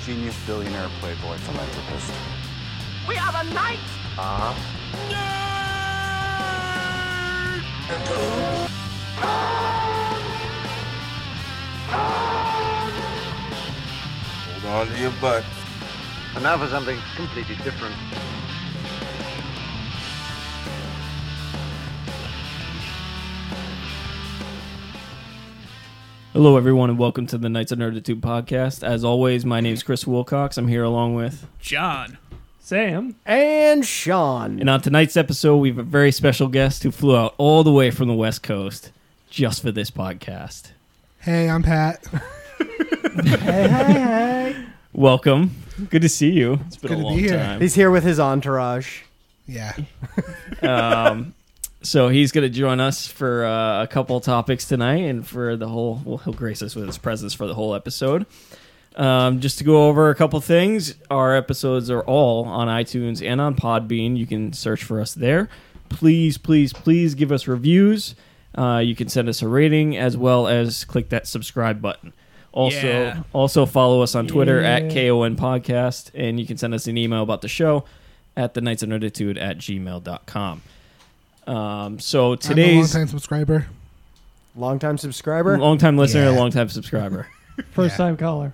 genius billionaire playboy philanthropist. We are the knights! Hold on to your butt. And now for something completely different. Hello, everyone, and welcome to the Knights of Nerditude podcast. As always, my name is Chris Wilcox. I'm here along with John, Sam, and Sean. And on tonight's episode, we have a very special guest who flew out all the way from the West Coast just for this podcast. Hey, I'm Pat. Hey. Welcome. Good to see you. It's been Good a to long be here. time. He's here with his entourage. Yeah. So he's going to join us for a couple topics tonight and for the whole, well, he'll grace us with his presence for the whole episode. Just to go over a couple things, our episodes are all on iTunes and on Podbean. You can search for us there. Please, please, please give us reviews. You can send us a rating as well as click that subscribe button. Also follow us on Twitter at KON Podcast, and you can send us an email about the show at thenightsofnerditude@gmail.com. So today's I'm a long-time subscriber. Long-time subscriber? long-time listener, Yeah. long-time subscriber. first-time caller.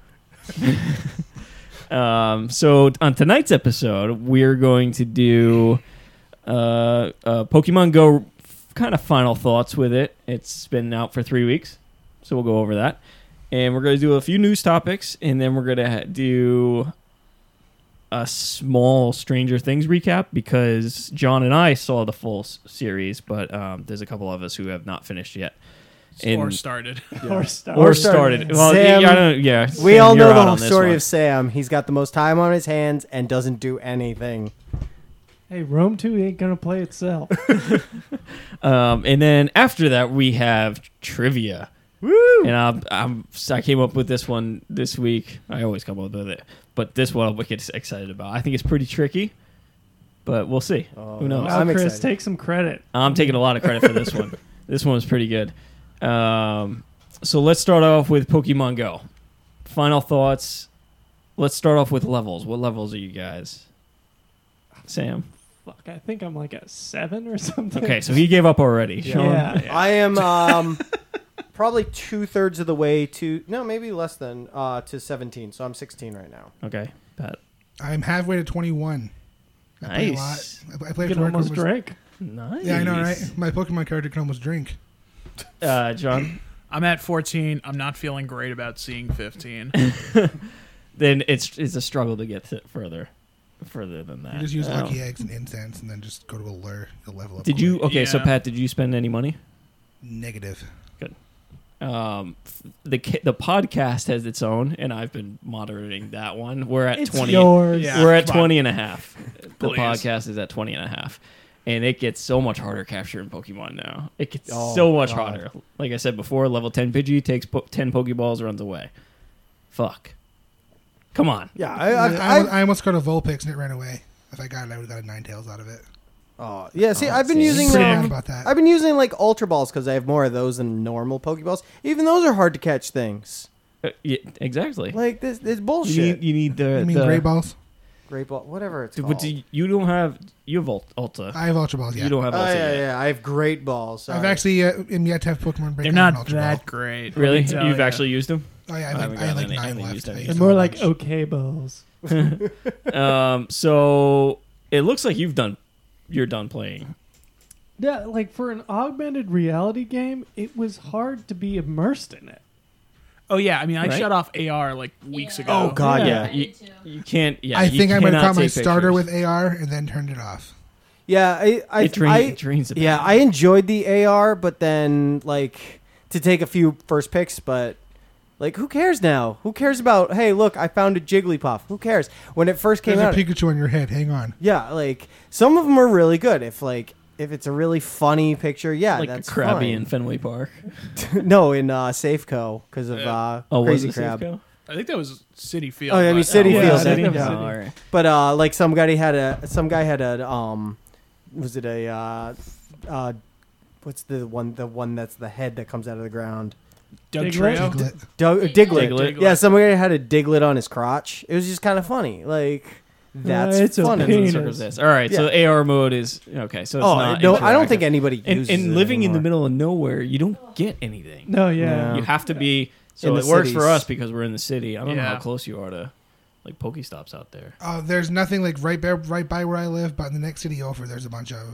So on tonight's episode, we're going to do Pokemon Go kind of final thoughts with it. It's been out for 3 weeks, so we'll go over that. And we're going to do a few news topics, and then we're going to do a small Stranger Things recap because John and I saw the full series, but there's a couple of us who have not finished yet. Or started. Or started. Well, Sam, we Sam, all you're know the out whole on this story one. of Sam. He's got the most time on his hands and doesn't do anything. Hey, Rome 2 ain't gonna play itself. And then after that, we have trivia. Woo! And I came up with this one this week. I always come up with it, but this one I'm wicked excited about. I think it's pretty tricky, but we'll see. Who knows? Wow, I'm Chris, excited. take some credit. I'm taking a lot of credit for this one. This one was pretty good. So let's start off with Pokemon Go. Final thoughts. Let's start off with levels. What levels are you guys? Sam? Fuck, I think I'm like at 7 or something. Okay, so he gave up already. Sean? Yeah. I am probably 2/3 of the way to... No, maybe less than to 17. So I'm 16 right now. Okay, Pat. I'm halfway to 21. I play a lot. Nice. I You play can for almost drink. Nice. Yeah, I know, right? My Pokemon character can almost drink. John? I'm at 14. I'm not feeling great about seeing 15. Then it's a struggle to get further than that. You just use lucky eggs and incense and then just go to a lure. You'll level up. Did you? quick. Okay, so Yeah. Pat, did you spend any money? Negative. The podcast has its own, and I've been monitoring that one. We're at It's 20. yours. Yeah. We're at come on. 20 and a half. The Please. podcast is at 20 and a half. And it gets so much harder capturing Pokemon now. It gets Oh, so much God. harder. Like I said before, level 10 Pidgey takes 10 Pokeballs, runs away. Fuck. Come on. Yeah, I almost got a Vulpix and it ran away. If I got it, I would have got a Ninetales out of it. yeah. See, I've been see. using... Pretty mad about that. I've been using like Ultra Balls because I have more of those than normal Pokeballs. Even those are hard to catch things. Yeah, exactly. Like this bullshit. You need the... You mean the, Great Balls? Great Ball, whatever it's But called. you don't have... You have Ulta. I have Ultra Balls, yeah. You don't have Oh, Ulta yeah, yet. yeah. I have Great Balls. I've sorry. actually am yet to have Pokemon break They're out an not Ultra that Ball. great. Really? let me tell You've ya. actually used them? Oh, yeah, I haven't I have gotten like any. I 9 haven't left. used I any. used They're a more whole like bunch. okay balls. So it looks like you're done playing. Yeah, like for an augmented reality game, it was hard to be immersed in it. Oh, yeah. I mean, I Right? shut off AR like weeks ago. Oh, God, Yeah. yeah. You can't. Yeah, I you think I might have cannot caught my take starter pictures. with AR and then turned it off. Yeah, It drains the yeah, I enjoyed the AR, but then like to take a few first picks, but like who cares now? Who cares about? Hey, look, I found a Jigglypuff. Who cares? When it first came There's out, a Pikachu on your head. Hang on. yeah, like some of them are really good. If it's a really funny picture, yeah, like that's Krabby fine. in Fenway Park. No, in Safeco because of Oh, Crazy was it Crab. Safeco? I think that was City Field. Oh, I mean but- City yeah, Field. City yeah. Field. Oh, all right. But like some guy had a was it a what's the one that's the head that comes out of the ground? Doug Diglett? Trio. Diglett. Diglett. Yeah, somebody had a Diglett on his crotch. It was just kind of funny. Like, that's it's a funny. penis. Circumstance. All right, so AR mode is okay. So it's not no, I don't interactive. think anybody uses And it living in the anymore. middle of nowhere, you don't get anything. No, yeah. No. You have to be. So In it the works for cities. us because we're in the city. I don't know Yeah. how close you are to like Pokestops out there. There's nothing like right by where I live, but in the next city over, there's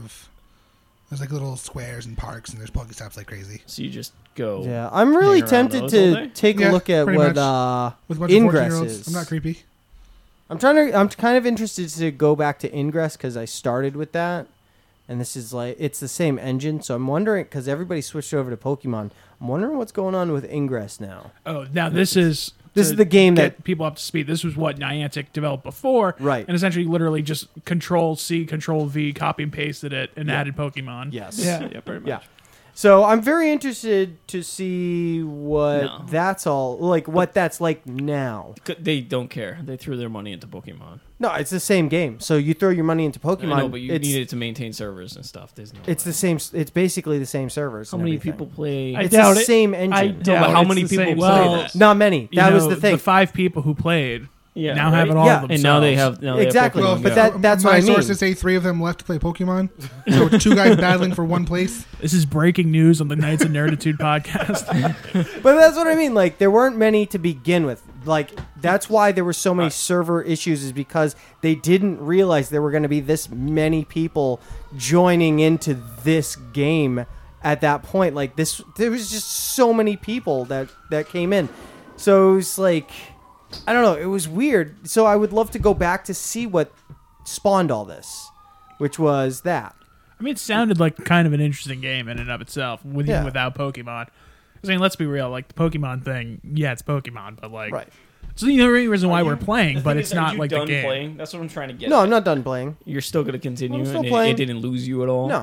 there's like little squares and parks, and there's Pokestops like crazy. So you just go. Yeah, I'm really hang around tempted those all to day? take a Yeah, look at pretty what With a bunch Ingress of 14-year-olds. is. I'm not creepy. I'm kind of interested to go back to Ingress because I started with that, and this is like it's the same engine. So I'm wondering because everybody switched over to Pokemon. I'm wondering what's going on with Ingress now. Oh, now this is This is the game get that people up to speed. This was what Niantic developed before, Right. And essentially, literally just Control C, Control V, copy and pasted it, and added Pokemon. yes, Yeah, pretty much. yeah. So I'm very interested to see what No. that's all like. What that's like now. They don't care. They threw their money into Pokemon. No, it's the same game. So you throw your money into Pokemon. I know, but you it's, need it to maintain servers and stuff. There's no. it's way. the same. It's basically the same servers. How and many everything. people play? I It's doubt the it. same I engine. doubt but how it's many the people same play well, this? Not many. You That was know, the thing. The 5 people who played Yeah, now right? have it all Yeah. themselves. And now they have Exactly. They have Pokemon But Go. that's my what I mean. sources say 3 of them left to play Pokemon. So it's 2 guys battling for one place. This is breaking news on the Knights of Nerditude podcast. But that's what I mean. Like, there weren't many to begin with. Like, that's why there were so many server issues, is because they didn't realize there were going to be this many people joining into this game at that point. Like, there was just so many people that came in. So it was like, I don't know. It was weird. So I would love to go back to see what spawned all this, which was that. I mean, it sounded like kind of an interesting game in and of itself, with Yeah. even without Pokemon. I mean, let's be real. Like the Pokemon thing, yeah, it's Pokemon, but like, Right. it's the only reason why we're playing, The but thing it's is, are not you like the done game. playing? That's what I'm trying to get. No, at. I'm not done playing. You're still going to continue, I'm still and it playing. didn't lose you at all. No.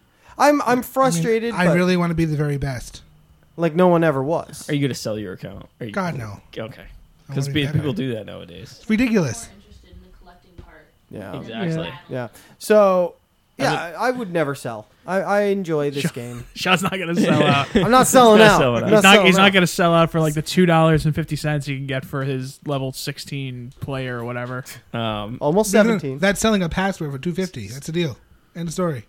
I'm frustrated, I but really want to be the very best. like no one ever was. Are you going to sell your account? Are you, God, no. Okay. I Because wanna be better. people do that nowadays. It's ridiculous. Interested in the collecting part. Yeah. Exactly. Yeah. So, yeah, I would never sell. I enjoy this game. Sean's not going to sell out. I'm not selling Not out. selling I'm out. selling He's not out. going to sell out for like the $2.50 you can get for his level 16 player or whatever. Almost 17. That's selling a password for $250. That's the deal. End of story.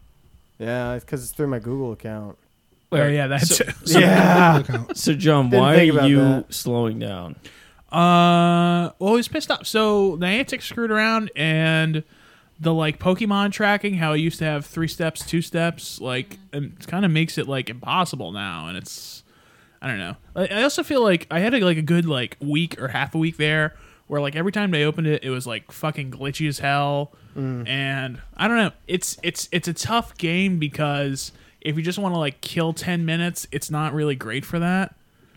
Yeah, it's because it's through my Google account. Oh, yeah, that's so, it. Yeah. so John, Didn't why think are about you that. slowing down? Well, he was pissed off. So Niantic screwed around, and the like Pokemon tracking, how it used to have 3 steps, 2 steps, like it kind of makes it like impossible now, and it's I don't know. I also feel like I had a good like week or half a week there where like every time they opened it, it was like fucking glitchy as hell, and I don't know. It's a tough game because if you just want to like kill 10 minutes, it's not really great for that.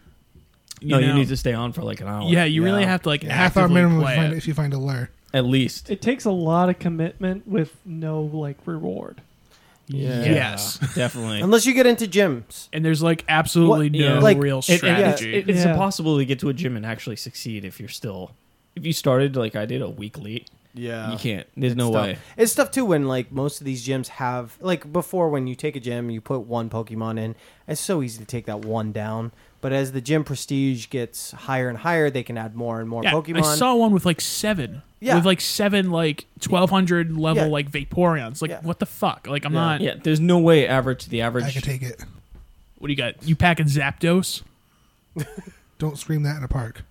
You need to stay on for like an hour. Yeah, you really Yeah. have to like Half hour actively minimum play it. if you find a lure. At least. It takes a lot of commitment with no like reward. Yeah. Yes. Definitely. Unless you get into gyms. And there's like absolutely What- no like, real It's strategy. Yeah. impossible to get to a gym and actually succeed if you're still. If you started like I did a week late, Yeah. you can't. There's no Tough. way. It's tough too when like most of these gyms have like before when you take a gym you put one Pokemon in. It's so easy to take that one down. But as the gym prestige gets higher and higher, they can add more and more Yeah, Pokemon. I saw one with like 7. Yeah. With like 7 like 1200 level Yeah. like Vaporeons. Like Yeah. what the fuck? Like I'm Yeah. not. Yeah, there's no way the I average. can take it. What do you got? You packing Zapdos? Don't scream that in a park.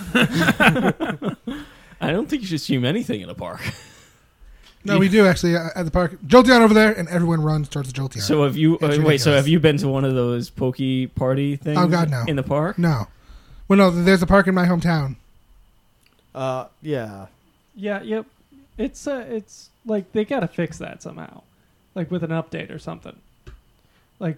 I don't think you should stream anything in a park. No, we do actually at the park. Jolteon over there, and everyone runs towards the Jolteon. So have you? It's wait. So ridiculous. have you been to one of those Poke Party things? Oh, God, no. In the park? No. Well, no, there's a park in my hometown. Yeah. Yeah, yep. It's like they gotta fix that somehow, like with an update or something. Like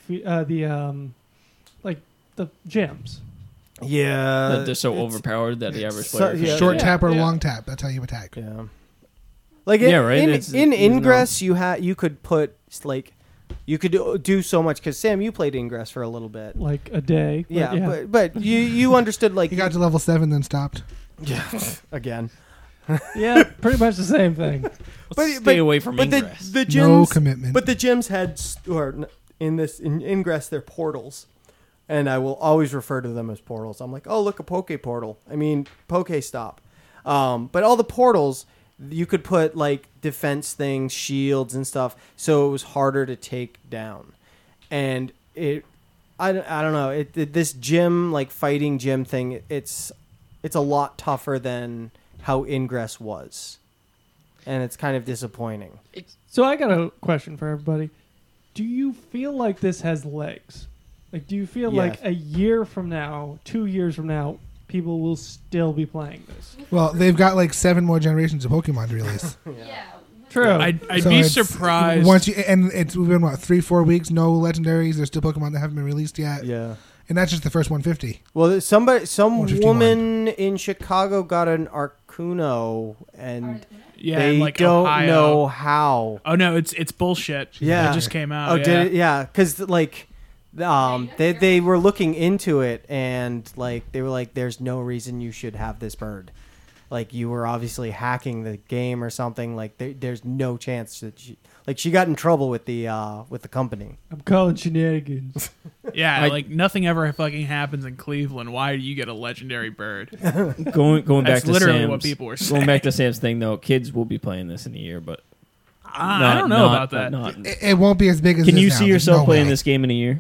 like the gyms. Yeah. They're so it's- overpowered that the average so- player. yeah. Short tap or yeah. long tap. That's how you attack. Yeah. Like Yeah, right? in It's- in there's Ingress, you could put like you could do so much because Sam, you played Ingress for a little bit. Like a day. Yeah, but you understood like He got to level 7, then stopped. again. yeah, pretty much the same thing. Stay away from but Ingress. the gyms, No commitment. But the gyms had in Ingress their portals and I will always refer to them as portals. I'm like, oh, look, a Poke Portal. I mean, Pokestop. But all the portals, you could put like defense things, shields and stuff, so it was harder to take down. And I don't know, this gym, like fighting gym thing, it's a lot tougher than how Ingress was. And it's kind of disappointing. So I got a question for everybody. Do you feel like this has legs? Like, do you feel Yes. like a year from now, 2 years from now, people will still be playing this? Well, they've got like 7 more generations of Pokemon to release. True. I'd So be it's- surprised. Once it's been what 3-4 weeks, no legendaries. There's still Pokemon that haven't been released yet. Yeah. And that's just the first 150. Well, some 151. woman in Chicago got an Arcuno, and yeah, they in, like don't Ohio. know how. Oh no, it's bullshit. Yeah, it just came out. Oh, yeah. did it? Yeah, because like, they were looking into it, and like they were like, "There's no reason you should have this bird. Like you were obviously hacking the game or something. Like there's no chance that she got in trouble with the company." I'm calling shenanigans. Yeah, like nothing ever fucking happens in Cleveland. Why do you get a legendary bird? Going back That's to literally Sam's, what people were Going back saying. to Sam's thing though, kids will be playing this in a year, but I don't know about that. It won't be as big as. Can this you now. see There's yourself no playing way. this game in a year?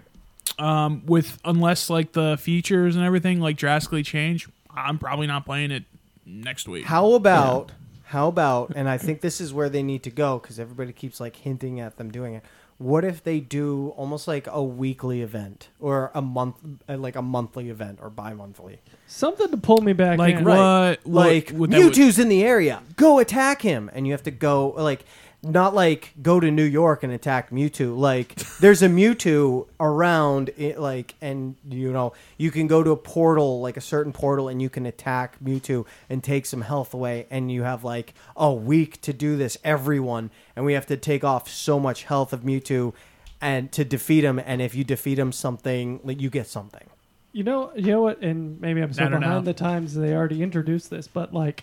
Unless like the features and everything like drastically change, I'm probably not playing it next week. How about, and I think this is where they need to go because everybody keeps like hinting at them doing it. What if they do almost like a weekly event or a monthly event or bi-monthly? Something to pull me back Like in. what? Like what that would- Mewtwo's in the area, go attack him, and you have to go like. Not like go to New York and attack Mewtwo. Like there's a Mewtwo around, and you can go to a portal, like a certain portal, and you can attack Mewtwo and take some health away. And you have like a week to do this, everyone, and we have to take off so much health of Mewtwo, and to defeat him. And if you defeat him, something like you get something. You know what? And maybe I'm so I don't know. behind the times they already introduced this, but like,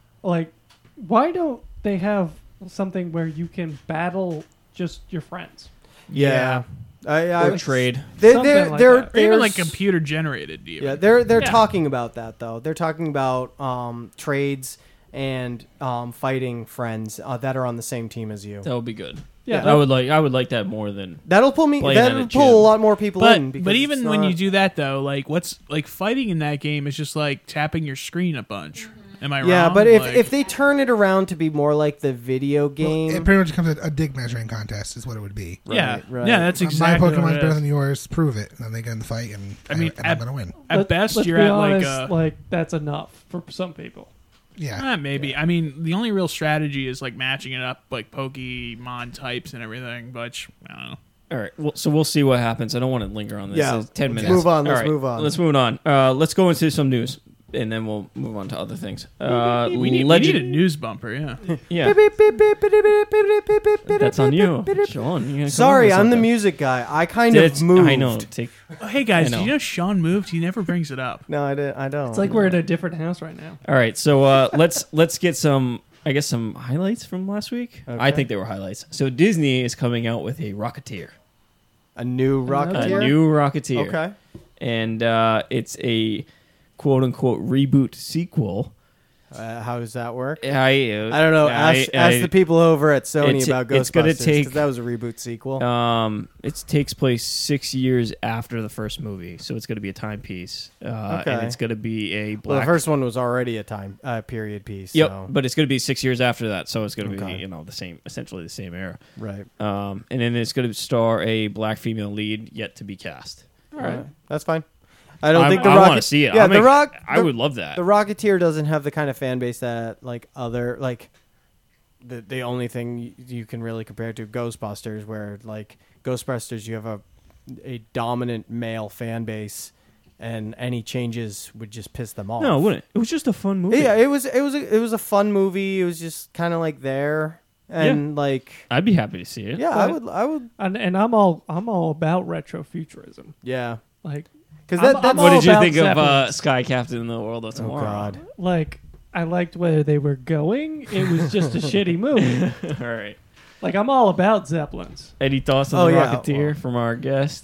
why don't they have something where you can battle just your friends? Yeah, I Or trade. Something like that. or even there's- like computer generated. Even. Yeah, they're Yeah. talking about that though. They're talking about trades and fighting friends that are on the same team as you. That would be good. Yeah, I would like that more than That'll pull me. Playing at That'll a pull a gym. lot more people in. But Because even it's when not- you do that though, like what's like fighting in that game is just like tapping your screen a bunch. Am I wrong? yeah, but Like- if they turn it around to be more like the video game, It pretty much becomes a dig measuring contest, is what it would be. yeah, right. yeah, that's My exactly what Pokemon's it better is. than yours. Prove it. And then they get in the fight, and I mean, I'm gonna win. At best, let's you're be at honest, like a. that's enough for some people. Yeah. Maybe. I mean, the only real strategy is like matching it up like Pokemon types and everything. But I don't know. All right. Well, so we'll see what happens. I don't want to linger on this. Yeah. It's 10 Let's minutes. move on, All let's right, move on. Let's move on. Let's go into some news, and then we'll move on to other things. We need a news bumper. Yeah. Yeah. That's on you, Sean. You gotta come Sorry, up with I'm the something. music guy. I kind of moved. I know. Take, Oh, hey guys, I do know. you know Sean moved? He never brings it up. No, I don't. It's like we're in a different house right now. all right. So let's get some highlights from last week. Okay. I think they were highlights. So Disney is coming out with a Rocketeer. a new Rocketeer. A new Rocketeer. Okay. And it's a quote unquote reboot sequel. How does that work? I don't know. Ask the people over at Sony It's- about it's gonna Ghostbusters, 'cause take- that was a reboot sequel. It takes place 6 years after the first movie, so it's going to be a timepiece. And Okay. it's going to be a well, black. the first one was already a time period piece. Yep, So. but it's going to be 6 years after that, so it's going to Okay. be the same, essentially the same era. Right. And then it's going to star a black female lead yet to be cast. All right. That's fine. I don't think the I Rocket. want to see it. Yeah, I would love that. The Rocketeer doesn't have the kind of fan base that like other like. The only thing you can really compare to Ghostbusters, where like Ghostbusters, you have a dominant male fan base, and any changes would just piss them off. No, it wouldn't. It was just a fun movie. Yeah, it was a fun movie. It was just kind of like there, and like I'd be happy to see it. yeah, I would And I'm all about retrofuturism. yeah, Like, because I'm that's What all did you about think of Zeppelins. Sky Captain in the World of oh Tomorrow? god. like I liked where they were going. It was just a shitty movie. All right. Like, I'm all about Zeppelins. Any thoughts on Oh, the yeah, Rocketeer well- from our guest?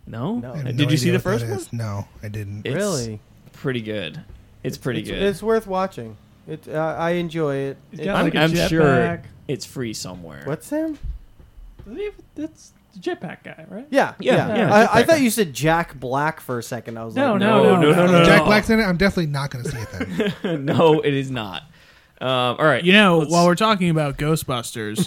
No? I have no Did you see idea the what first that one? is. No, I didn't. It's Really? pretty good. It's pretty good. It's worth watching. I enjoy it. He's got like a I'm sure jetpack. it's free somewhere. What's him? That's the jetpack guy, right? Yeah, Yeah, yeah, I Jetpack thought guy. you said Jack Black for a second. I was No, like, no. Jack Black's in it. I'm definitely not going to see it then. No, it is not. All right. You know, let's- while we're talking about Ghostbusters,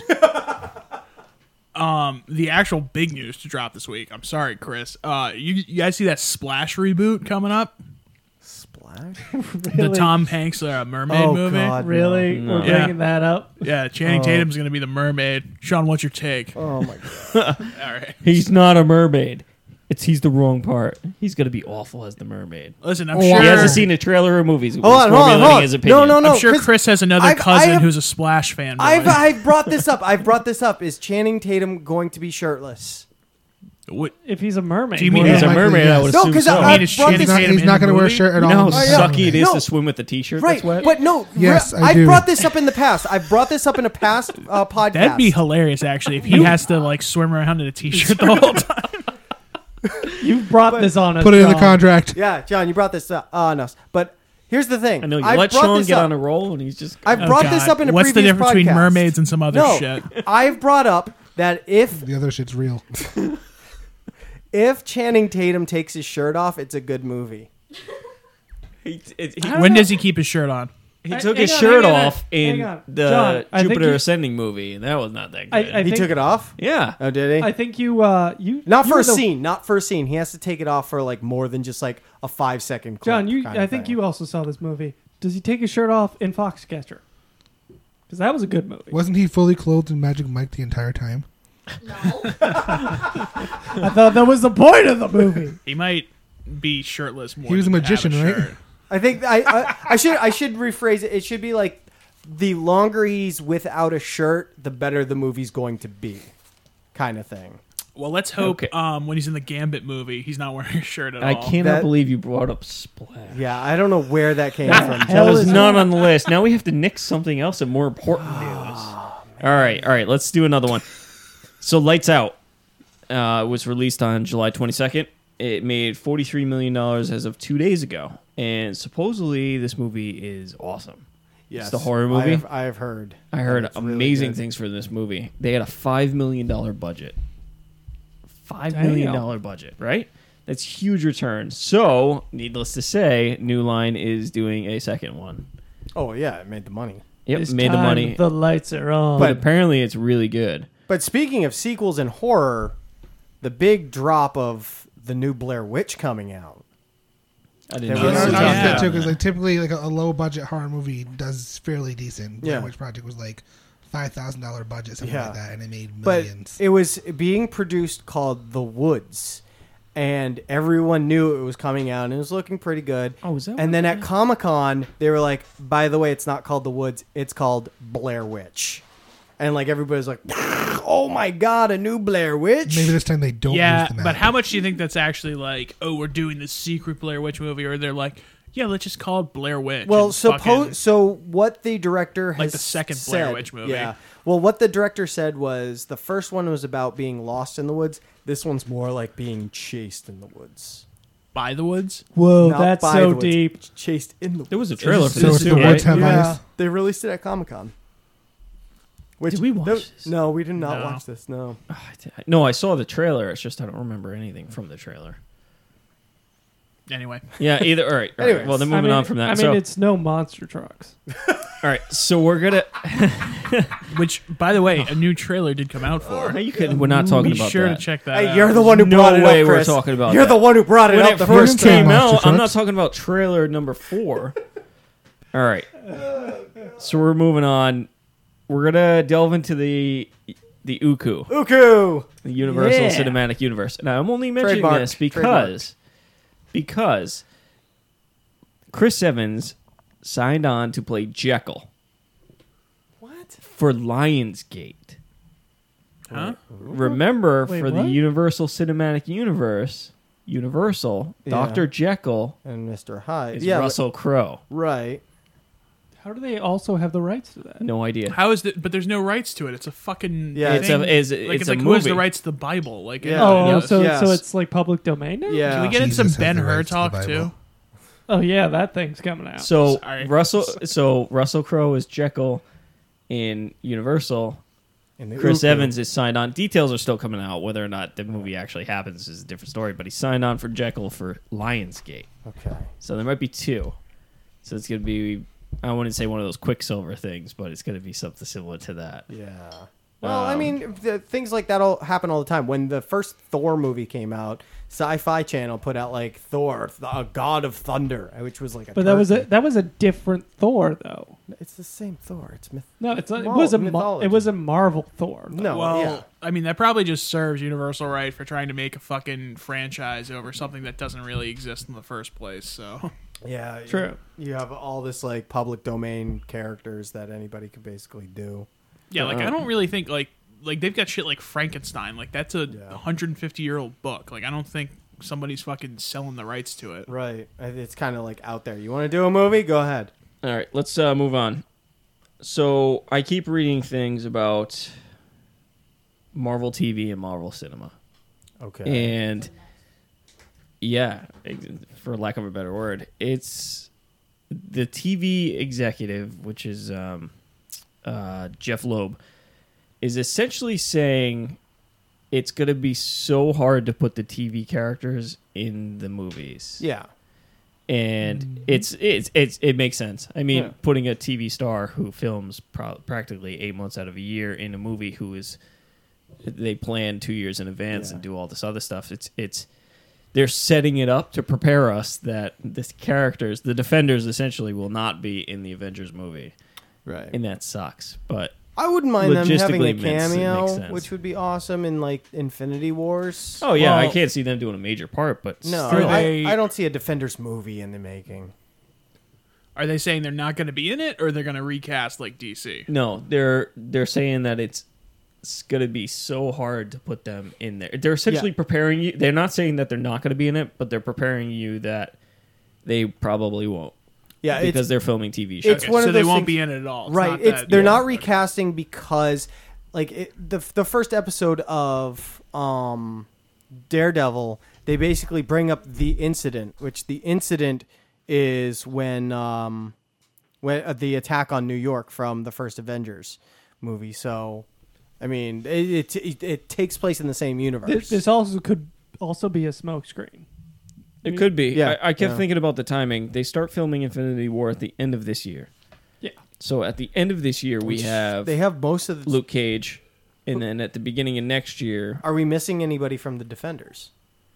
the actual big news to drop this week. I'm sorry, Chris. You guys see that Splash reboot coming up? Splash. The Tom Hanks mermaid Oh, movie. God. Really? No. We're Yeah. bringing that up? Yeah, Channing Tatum's going to be the mermaid. Sean, what's your take? Oh my god. All right. He's not a mermaid. He's the wrong part. He's gonna be awful as the mermaid. Listen, I'm He sure. hasn't seen a trailer or movies. Hold on, hold on, hold on. His opinion. No. I'm sure Chris has another I've- cousin I have- who's a Splash fan. I've brought this up. Is Channing Tatum going to be shirtless? What? If he's a mermaid. Do you mean Well, He's a likely, mermaid. yes. I would No, assume 'cause so. I mean, is brought Channing this- He's not, Tatum he's in not the going to wear a movie? shirt at You all. know how Oh, yeah. sucky it is No. to swim with a t-shirt Right, that's wet? but no. Yes, I I've do. brought this up in the past. I've brought this up in a past podcast. That'd be hilarious, actually, if he has to like swim around in a t-shirt the whole time. You've brought this on us. Put it in the John. contract. Yeah, John, you brought this up on us. But here's the thing. I know you I've let brought Sean this get up. on a roll, and he's just. I've Oh, brought this God. up in a What's the previous difference between podcast. mermaids and some other No, shit? I've brought up that The other shit's real. if Channing Tatum takes his shirt off, it's a good movie. When does he keep his shirt on? He Hang took on, his hang shirt on, off hang in on. the John, I think Jupiter you- Ascending movie, and that was not that good. I He think- took it off? yeah. Oh, did he? I think you not you for were a the- scene. Not for a scene. He has to take it off for like more than just like a 5-second clip. John, kind of I think thing. you also saw this movie. Does he take his shirt off in Foxcatcher? Because that was a good movie. Wasn't he fully clothed in Magic Mike the entire time? I thought that was the point of the movie. He might be shirtless more. He was a than to have magician, right? shirt. I think I should rephrase it. It should be like the longer he's without a shirt, the better the movie's going to be, kind of thing. Well, let's hope Okay. when he's in the Gambit movie, he's not wearing a shirt at I all. cannot That- believe you brought up Splash. Yeah, I don't know where that came from. That hell was is not that? on the list. Now we have to nix something else of more important news. All right. Let's do another one. So, Lights Out was released on July 22nd. It made $43 million as of 2 days ago, and supposedly this movie is awesome. Yes, It's the horror movie. I have heard. I heard It's really amazing good. things for this movie. They had a $5 million budget. $5 million budget, right? That's huge return. So, needless to say, New Line is doing a second one. Oh yeah, it made the money. Yep, It's made the time money. The lights are on. But apparently it's really good. But speaking of sequels and horror, the big drop of the new Blair Witch coming out. I didn't There know was I that. was some- that Yeah. too because like typically like a low budget horror movie does fairly decent. Blair Yeah. Witch Project was like $5,000 budget, something Yeah. like that, and it made But millions. it was being produced called The Woods, and everyone knew it was coming out, and it was looking pretty good. Oh, is that what And then it at is? Comic-Con, they were like, by the way, it's not called The Woods, it's called Blair Witch. And like everybody's like, oh my god, a new Blair Witch? Maybe this time they don't Yeah, use the map. but how much do you think that's actually like? Oh, we're doing the secret Blair Witch movie, or they're like, yeah, let's just call it Blair Witch. Well, and fucking- so what the director has Like the second Blair said- Witch movie. Yeah. Well, what the director said was the first one was about being lost in the woods. This one's more like being chased in the woods. by the woods. Whoa, Not that's by so the woods, deep. Chased in the. There was a trailer for so this it's too, the right? woods have eyes. They released it at Comic Con. Did we watch this? No, we did not No. watch this. No. No, I saw the trailer. It's just I don't remember anything from the trailer. Anyway, Yeah, either. All right. Anyways, Well, then moving on from that. I mean, so, it's no monster trucks. all right. So we're gonna. which by the way, a new trailer did come out for. You could. We're not talking Be about sure that. to check that. Hey, out. you're the one who No brought it way up, we're Chris. talking about You're that. the one who brought it When up it the first first came time. out, I'm not Trucks? talking about trailer number 4. All right. So we're moving on. We're gonna delve into the Uku, Uku. the Universal Yeah. Cinematic Universe. Now I'm only mentioning Trademark. this because Chris Evans signed on to play Jekyll What? for Lionsgate. Huh? Remember, Wait, for the what? Universal Cinematic Universe, Universal, Yeah. Dr. Jekyll And Mr. Hyde. is Yeah. Russell Crowe. Right. How do they also have the rights to that? No idea. How is it? But there's no rights to it. It's a fucking Yeah, It's thing. a- it's it's a like who has the movie. rights to the Bible? Like Yeah. Oh, Yes. so Yes. it's like public domain now? Yeah. can we get in some Jesus has Ben the Hur rights to the talk Bible. too? Oh yeah, that thing's coming out. So Sorry. Russell Crowe is Jekyll in Universal. And the Chris Uku. Evans is signed on. Details are still coming out. Whether or not the movie actually happens is a different story. But he's signed on for Jekyll for Lionsgate. Okay. So there might be two. So it's going to be, I wouldn't say one of those Quicksilver things, but it's going to be something similar to that. Yeah. Well, I mean, things like that all happen all the time. When the first Thor movie came out, Sci-Fi Channel put out like Thor, a God of Thunder, which was like a. But that turkey. was a different Thor though. It's the same Thor. It's myth. No, it Well, was mythology. it was a Marvel Thor. though. No. Well, yeah. I mean, that probably just serves Universal right for trying to make a fucking franchise over something that doesn't really exist in the first place. So Yeah. True. You have all this like public domain characters that anybody could basically do. yeah, like I don't really think like they've got shit like Frankenstein. Like that's a 150-year-old book. Like I don't think somebody's fucking selling the rights to it. Right. It's kind of like out there. You want to do a movie? Go ahead. All right, let's move on. So I keep reading things about Marvel TV and Marvel Cinema. Okay. And yeah, for lack of a better word, it's the TV executive, which is Jeff Loeb, is essentially saying it's going to be so hard to put the TV characters in the movies. Yeah. And it makes sense. I mean, Yeah. putting a TV star who films practically 8 months out of a year in a movie who is they plan 2 years in advance and do all this other stuff. It's they're setting it up to prepare us that the characters, the Defenders, essentially will not be in the Avengers movie, Right. and that sucks. But I wouldn't mind them having a logistically, it makes cameo, sense. which would be awesome in like Infinity Wars. oh yeah, I Well- can't see them doing a major part. But No, still. I don't see a Defenders movie in the making. Are they saying they're not going to be in it, or they're going to recast like DC? No, they're saying that it's going to be so hard to put them in there. They're essentially preparing you. They're not saying that they're not going to be in it, but they're preparing you that they probably won't. Yeah, because they're filming TV shows. it's one so of they those won't things- be in it at all. It's right. not It's that- they're yeah. not recasting because like the first episode of Daredevil, they basically bring up the incident, which the incident is when the attack on New York from the first Avengers movie. So, I mean, it takes place in the same universe. This also could also be a smokescreen. It could be. Yeah, I kept yeah. thinking about the timing. They start filming Infinity War at the end of this year. Yeah. So at the end of this year, we have they have most of the. Luke Cage, and then at the beginning of next year, Are we missing anybody from the Defenders?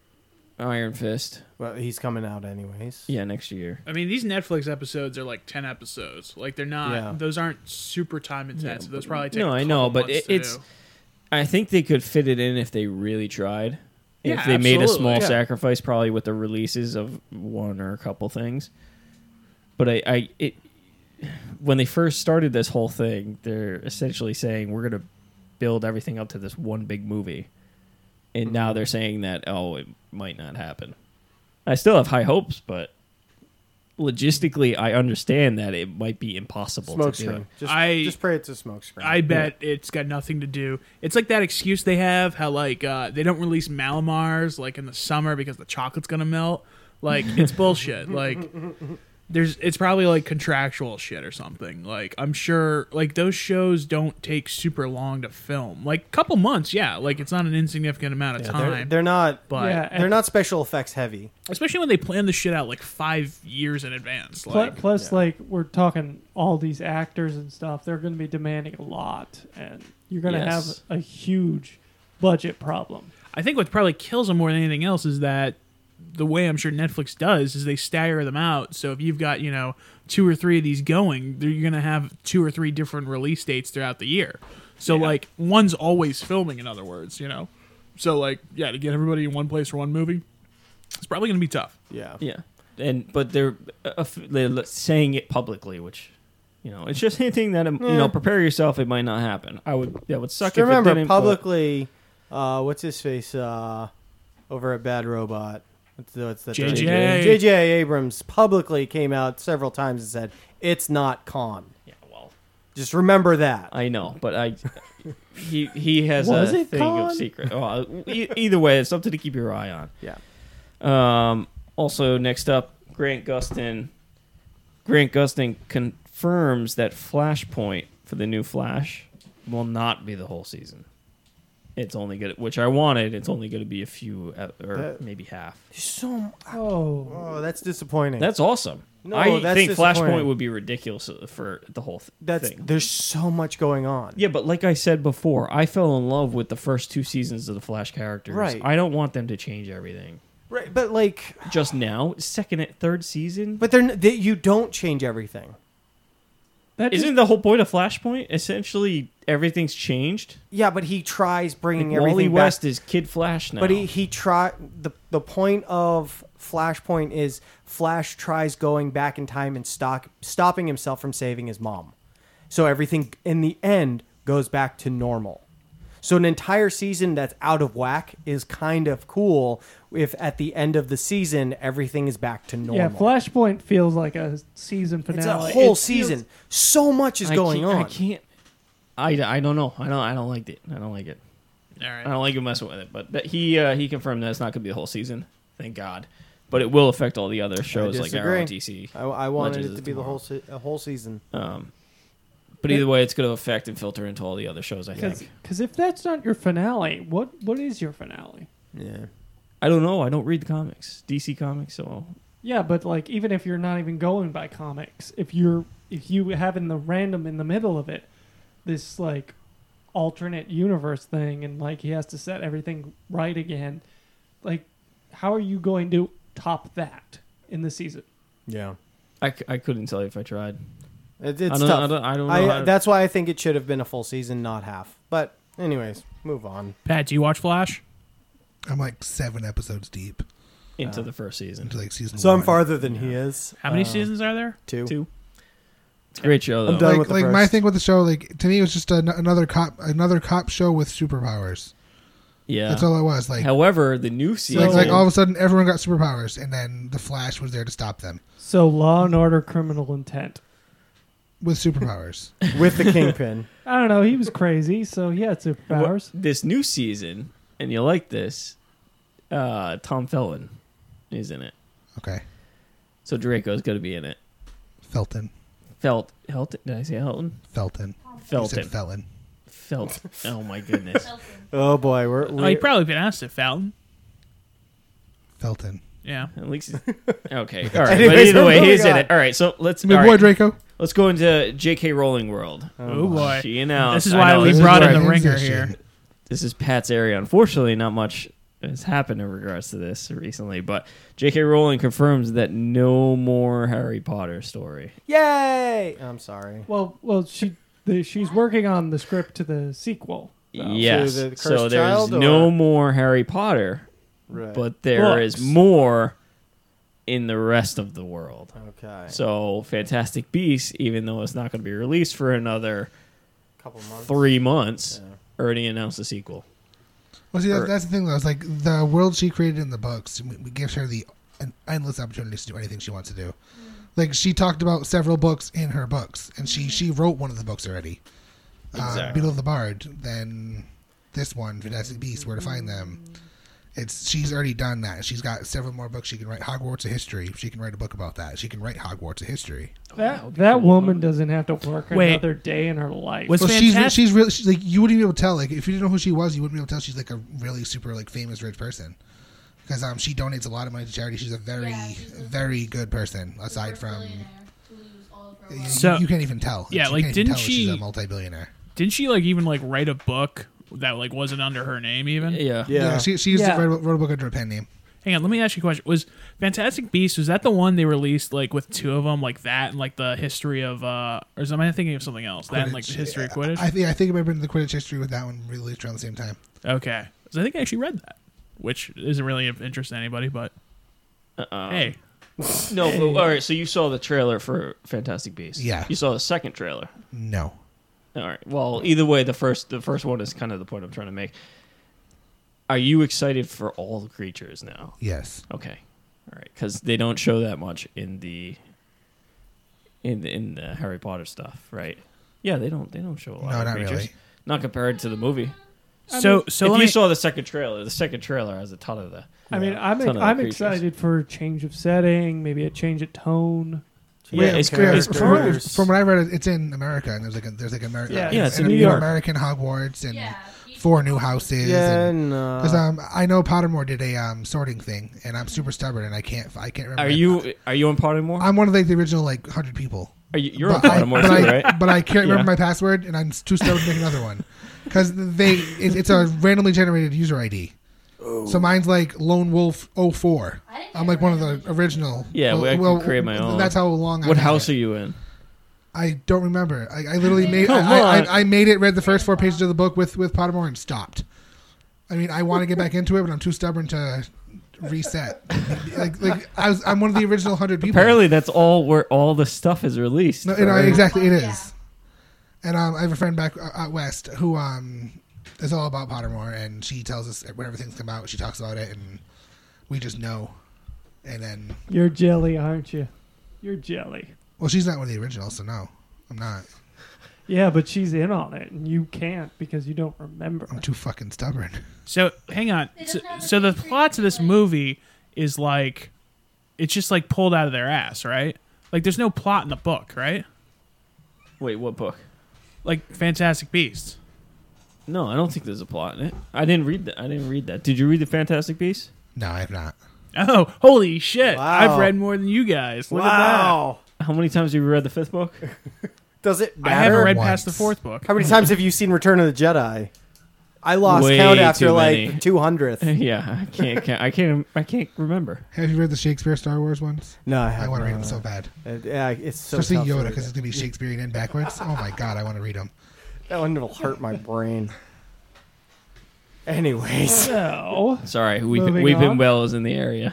Iron Fist. Well, he's coming out anyways. Yeah, next year. I mean, these Netflix episodes are like 10 episodes. Like they're not; Yeah. those aren't super time intensive. Those probably take. No, a I couple know, but months to it's. do. I think they could fit it in if they really tried. Yeah, If they made a absolutely. small Yeah. sacrifice, probably with the releases of one or a couple things. But when they first started this whole thing, they're essentially saying we're going to build everything up to this one big movie, and now they're saying that it might not happen. I still have high hopes, but logistically, I understand that it might be impossible Smoke to do. screen. I- Just pray it's a smoke screen. I bet it's got nothing to do. It's like that excuse they have how like they don't release Malamars like in the summer because the chocolate's gonna melt. Like it's bullshit. Like it's probably like contractual shit or something. Like I'm sure like those shows don't take super long to film. Like a couple months, yeah. Like it's not an insignificant amount of Yeah, time. they're not. but Yeah. They're not special effects heavy. especially when they plan the shit out like 5 years in advance. Like Plus, like we're talking all these actors and stuff, they're going to be demanding a lot, and you're going to Yes. have a huge budget problem. I think what probably kills them more than anything else is that the way I'm sure Netflix does is they stagger them out. So if you've got, 2 or 3 of these going, you're going to have 2 or 3 different release dates throughout the year. So like one's always filming, in other words, So like, yeah, to get everybody in one place for one movie, it's probably going to be tough. Yeah. Yeah, but they're saying it publicly, which it's just hinting that prepare yourself. It might not happen. That would suck. Just remember if it didn't, but- publicly. What's his face? Over at Bad Robot. What's the J.J. J.J. Abrams publicly came out several times and said it's not Khan. Yeah, well, Just remember that. I know, but he has Was a it thing Khan? of secret. Well, either way, it's something to keep your eye on. Yeah. Also, next up, Grant Gustin. Grant Gustin confirms that Flashpoint for the new Flash will not be the whole season. It's only good, which I wanted. It's only going to be a few, or maybe half. Oh, that's disappointing. That's awesome. No, I that's think disappointing. Flashpoint would be ridiculous for the whole thing. There's so much going on. Yeah, but like I said before, I fell in love with the first 2 seasons of the Flash characters. Right. I don't want them to change everything. Right, but like, Just now, second and third season. but you don't change everything. That Isn't the whole point of Flashpoint essentially everything's changed? Yeah, but he tries bringing Like, Wally everything West back. is Kid Flash now. But he try the point of Flashpoint is Flash tries going back in time and stopping himself from saving his mom. So everything in the end goes back to normal. So an entire season that's out of whack is kind of cool if at the end of the season everything is back to normal. Yeah, Flashpoint feels like a season It's finale. a whole It season. feels- So much is going on. I can't. I don't know. I don't like it. I don't like it. All I right. don't like it messing with it. But he confirmed that it's not going to be the whole season. Thank God. But it will affect all the other shows like disagree. Arrow, DC. I wanted Legends it to of be the Tomorrow. a whole season. But either way, it's going to affect and filter into all the other shows, I think. Because if that's not your finale, what is your finale? Yeah. I don't know. I don't read the comics. DC comics, so... Yeah, but like even if you're not even going by comics, if you having the random in the middle of it, this like alternate universe thing, and like he has to set everything right again, like how are you going to top that in the season? Yeah. I couldn't tell you if I tried. It's I don't, tough. I don't know. how to- That's why I think it should have been a full season, not half. But anyways, move on. Pat, do you watch Flash? I'm like 7 episodes deep into the first season. into like season So I'm 1. farther than he is. How many seasons are there? 2. 2. It's a great show, though. I'm done. Like, with the like my first. thing with the show, like to me, it was just another cop show with superpowers. Yeah. That's all it was. Like, However, the new season... like all of a sudden, everyone got superpowers, and then the Flash was there to stop them So Law and Order: Criminal Intent. with superpowers. With the Kingpin. I don't know. He was crazy, so he had superpowers. This new season, and you like this, Tom Felton is in it. Okay, So Draco's going to be in it. Felton. Helton? Did I say Helton? You said Felton. felon. Felt. Oh, my goodness. Oh boy, Oh, you've probably been asked it, Fountain. Felton. Yeah. At least... Okay. All right. Anyways, but either we're way, moving he's in on. it. All right. So let's... My all boy right, Draco. let's go into J.K. Rowling world. Oh, boy. She announced... This is I why know, we this is brought where in I- the ringer transition. here. This is Pat's area. Unfortunately, not much has happened in regards to this recently, but J.K. Rowling confirms that no more Harry Potter story. Yay! I'm sorry. Well, she's working on the script to the sequel. Yes. To the Cursed So there's Child, no or- more Harry Potter, Right. but there is Books. more in the rest of the world. Okay. So Fantastic Beasts, even though it's not going to be released for another couple months. 3 months, Yeah. already announced a sequel. Well, see, that's the thing though. It's like the world she created in the books gives her an endless opportunities to do anything she wants to do. Like she talked about several books in her books, and she wrote one of the books already. Exactly. Beetle of the Bard. Then this one, Fantastic Beasts, Where to Find Them. She's already done that. She's got several more books she can write. Hogwarts of History. She can write a book about that. She can write Hogwarts of History. That woman doesn't have to work Wait. another day in her life. Was Well, Fantastic... she's really like you wouldn't be able to tell. Like if you didn't know who she was, you wouldn't be able to tell she's like a really super like famous rich person. Because she donates a lot of money to charity. She's a very good person. Aside from, So- you can't even tell. Yeah, You like, can't even didn't tell she's she- a multi-billionaire? Didn't she like even like write a book that like wasn't under her name even? Yeah. Yeah. she used Yeah. to wrote a book under her pen name. Hang on, let me ask you a question. Was Fantastic Beasts, was that the one they released like with 2 of them, like that and like the history of or am I thinking of something else? That and like the Quidditch. history of Quidditch? I think I remember the Quidditch history with that one released around the same time. Okay. So I think I actually read that, which isn't really of interest to anybody, but hey. No, but, all right. So you saw the trailer for Fantastic Beasts. Yeah. You saw the second trailer. No. All right. Well, either way, the first one is kind of the point I'm trying to make. Are you excited for all the creatures now? Yes. Okay, all right, because they don't show that much in the Harry Potter stuff, right? Yeah, they don't show a lot No, of not creatures. really. Not compared to the movie. So If let you me, saw the second trailer has a ton of the. I mean, I'm ton of the I'm creatures. excited for a change of setting, maybe a change of tone. Yeah, it's from what I read, it's in America, and there's like America. Yeah, it's in New York. American Hogwarts and 4 new houses. Yeah, Because I know Pottermore did a sorting thing, and I'm super stubborn, and I can't remember. Are you on Pottermore? I'm one of the original 100 people. You're on Pottermore too, right? But I can't remember Yeah. my password, and I'm too stubborn to make another one. Because it's a randomly generated user ID. So mine's like Lone Wolf 04. I'm like one of the original. Yeah, I can create my own. That's how long. What house are you in? I don't remember. I literally made. Come on. I made it. Read the first 4 pages of the book with Pottermore and stopped. I mean, I want to get back into it, but I'm too stubborn to reset. I'm one of the original 100 people. Apparently, that's all where all the stuff is released. No, right? exactly, it is. And I have a friend back out west who is all about Pottermore, and she tells us when everything's come out. She talks about it, and we just know. And then You're jelly, aren't you? You're jelly. well, she's not one of the originals, so no, I'm not. Yeah, but she's in on it, and you can't because you don't remember. I'm too fucking stubborn. so hang on. So the plot to this movie is like, it's just like pulled out of their ass, right? Like there's no plot in the book, right? Wait, what book? Like Fantastic Beasts. No, I don't think there's a plot in it. I didn't read that. Did you read the Fantastic Beasts? No, I have not. Oh, holy shit! Wow. I've read more than you guys. Look wow. How many times have you read the 5th book? Does it at that. matter? I haven't read Once. past the 4th book. How many times have you seen Return of the Jedi? I lost Way count after too like many. the 200th. Yeah, I can't remember. Have you read the Shakespeare Star Wars ones? No, I I haven't. want to read them so bad. Yeah, it's so Especially tough to Yoda, read because it. it's gonna be Shakespearean and backwards. Oh my god, I want to read them. That one will hurt my brain. Anyways, So, Sorry, Moving Weeping on. Well is in the area.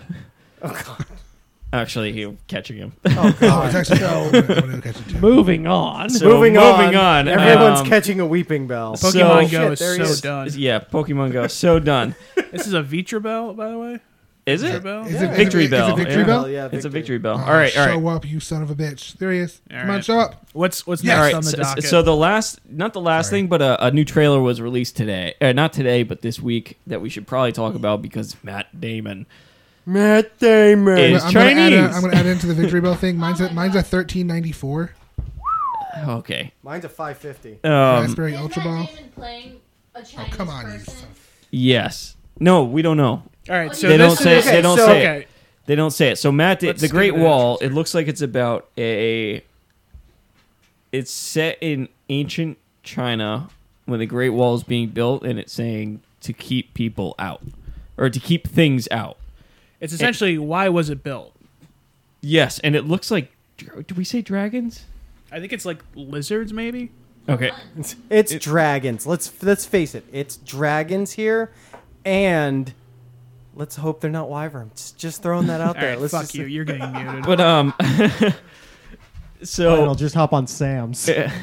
Actually, he's catching him. Oh, it's actually I'm gonna catch it too. moving on. So, moving on. Everyone's um, catching a weeping bell. Pokemon So- Go Shit, there is he so is. done. Yeah, Pokemon Go, so done. This is a Vitra Bell, by the way. Is Vitra it? Bell? Is Yeah. it Victory is it Bell. Victory yeah. Bell? Yeah, It's a victory. victory bell. Oh, All right. Show up, you son of a bitch. There he is. All Come on, right. show up. What's next Yes. All right, on the so, docket? so the last, not the last Sorry. thing, but a new trailer was released today. Not today, but this week that we should probably talk about because Matt Damon. Matt Damon. Is I'm gonna Chinese. I'm gonna add into the Victory Bell thing. Mine's a 1394. Okay. Mine's a 550. Raspberry Ultra Ball. playing a Oh, Chinese come on, you person? son of Yes. No, we don't know. All right, so They this don't say. is, They don't so- say. okay. It. They don't say it. So Matt, Let's the Great skip it. Wall. It looks like it's about a. It's set in ancient China when the Great Wall is being built, and it's saying to keep people out, or to keep things out. It's essentially why was it built? Yes, and it looks like. Do we say dragons? I think it's like lizards, maybe. Okay. It's dragons. Let's face it. It's dragons here, and let's hope they're not wyverns. Just throwing that out All there. right, Let's fuck just you. You're getting muted. But Fine, so I'll just hop on Sam's.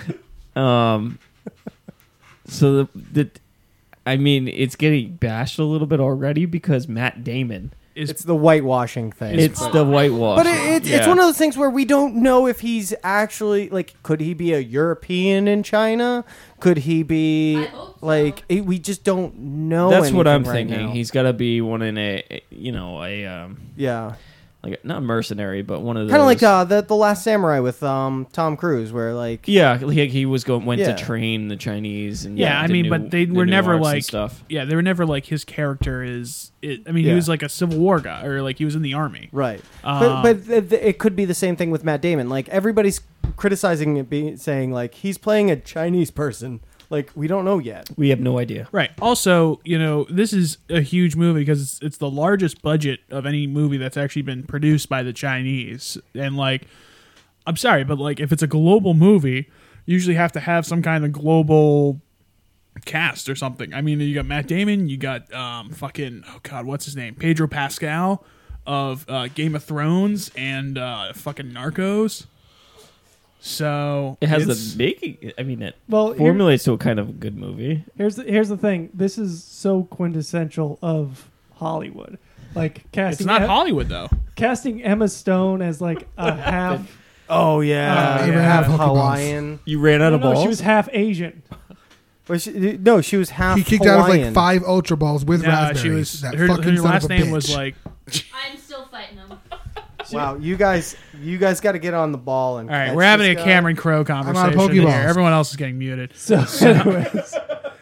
so the I mean it's getting bashed a little bit already because Matt Damon. It's the whitewashing thing. It's the whitewash. But it's one of those things where we don't know if he's actually like. Could he be a European in China? Could he be I hope so. like? We just don't know. That's what I'm anything right thinking. now. He's got to be one in a Yeah, like not mercenary, but one of those kind of like the Last Samurai with Tom Cruise, where like yeah, he went Yeah. to train the Chinese and Yeah, I the mean, new- but they the were new never arts and like stuff. Yeah, they were never like his character is. I mean, he Yeah. was like a Civil War guy, or like he was in the army. right. But it could be the same thing with Matt Damon. Like everybody's criticizing it, saying like he's playing a Chinese person. Like we don't know yet. We have no idea. Right. Also, this is a huge movie because it's the largest budget of any movie that's actually been produced by the Chinese. And like, I'm sorry, but like, if it's a global movie, you usually have to have some kind of global cast or something. I mean, you got Matt Damon, you got what's his name, Pedro Pascal of Game of Thrones and fucking Narcos. So It has it's- the making. I mean, it Well, formulates to a kind of a good movie. here's the thing. This is so quintessential of Hollywood. Like casting. It's not Hollywood though. Casting Emma Stone as like a half. Oh yeah, Abraham half Pokeballs. Hawaiian. You ran out of No, balls. she was half Asian. Well, she was half. He kicked Hawaiian. out of like 5 Ultra Balls with Nah, raspberries. she was That her fucking son last of a name bitch. was like. I'm still fighting them. Wow, you guys got to get on the ball and. All right, catch we're having this a guy. Cameron Crowe conversation here. Pokeballs. Everyone else is getting muted. So, anyways,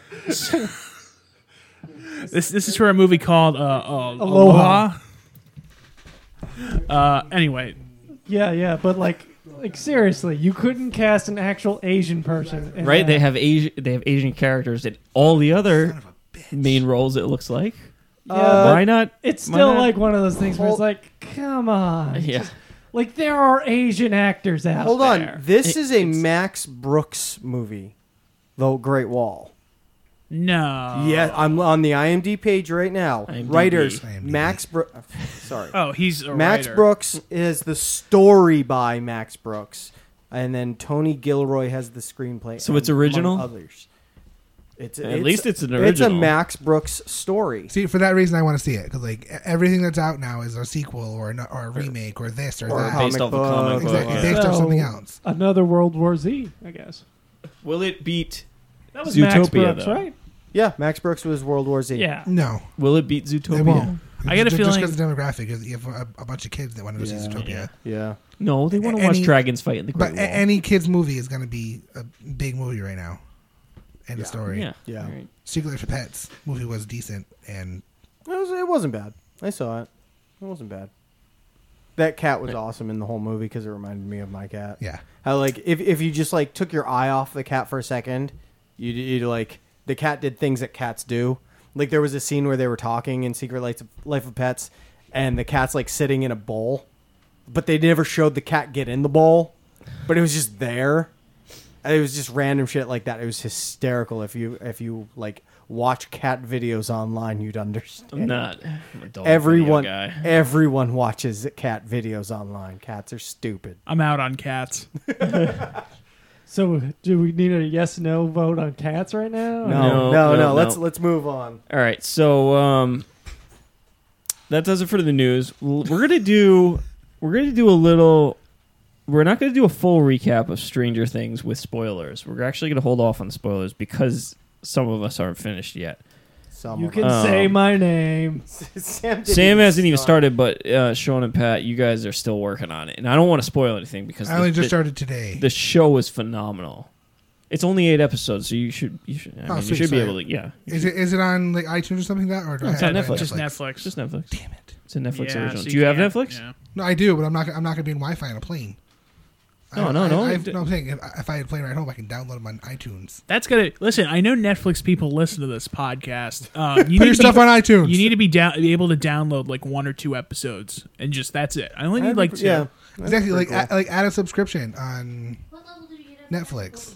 This is for a movie called Aloha. Anyway, yeah, but like seriously, you couldn't cast an actual Asian person, in Right? that. They have Asian characters in all the other main roles. It looks like. Yeah, but Why not? It's why still not? like one of those things where it's like, come on. Yeah. Like there are Asian actors out Hold there. on, this is a Max Brooks movie, The Great Wall. no. Yeah, I'm on the IMDb page right now. IMDb. Writers IMDb. Max Brooks. Sorry. Oh, he's a Max writer. Brooks is the story by Max Brooks, and then Tony Gilroy has the screenplay. So it's and original? among others. At least it's an It's a original. Max Brooks story. See, for that reason, I want to see it because like everything that's out now is a sequel or a remake or this or, Or that. based off a comic book. Exactly, yeah. based off So, something else. Another World War Z, I guess. Will it beat? That was Max Zootopia, Brooks, though. right? Yeah, Max Brooks was World War Z. Yeah. No, Will it beat it Zootopia? won't. I get a Just feeling- because the demographic is you have a bunch of kids that want to go see Zootopia. Yeah. No, they want to watch Any- dragons fight in the Great But Wall. any kids movie is going to be a big movie right now. End of story. Yeah. Yeah. All right. Secret Life of Pets movie was decent, and It wasn't bad. I saw it. It wasn't bad. That cat was awesome in the whole movie because it reminded me of my cat. yeah, How like if you just like took your eye off the cat for a second, you'd like the cat did things that cats do. Like there was a scene where they were talking in Secret Life of Pets, and the cat's like sitting in a bowl, but they never showed the cat get in the bowl, but it was just there. And it was just random shit like that. It was hysterical. If you like watch cat videos online, you'd understand. I'm not an adult Everyone, video guy. everyone watches cat videos online. Cats are stupid. I'm out on cats. So, do we need a yes/no vote on cats right now? No. Let's move on. All right, so that does it for the news. We're gonna do a little. We're not gonna do a full recap of Stranger Things with spoilers. We're actually gonna hold off on spoilers because some of us aren't finished yet. You can say my name. Sam hasn't even started, but Sean and Pat, you guys are still working on it, and I don't want to spoil anything because I only just started today. The show is phenomenal. It's only 8 episodes, so you should. I mean, you sweet, should be so able to. Yeah, Is it on like iTunes or something like that, or do I it's have on it Netflix. Just Netflix. Just Netflix. Damn it! It's a Netflix Yeah, original. so Do you have can't- Netflix? yeah. No, I do, but I'm not gonna be in Wi-Fi on a plane. No. I'm saying if I had a plane right home, I can download them on iTunes. That's gonna listen. I know Netflix people listen to this podcast. You Put your stuff on iTunes. You need to be able to download like 1 or 2 episodes, and just that's it. I only need like 2. Yeah, Exactly, like add a subscription on Netflix.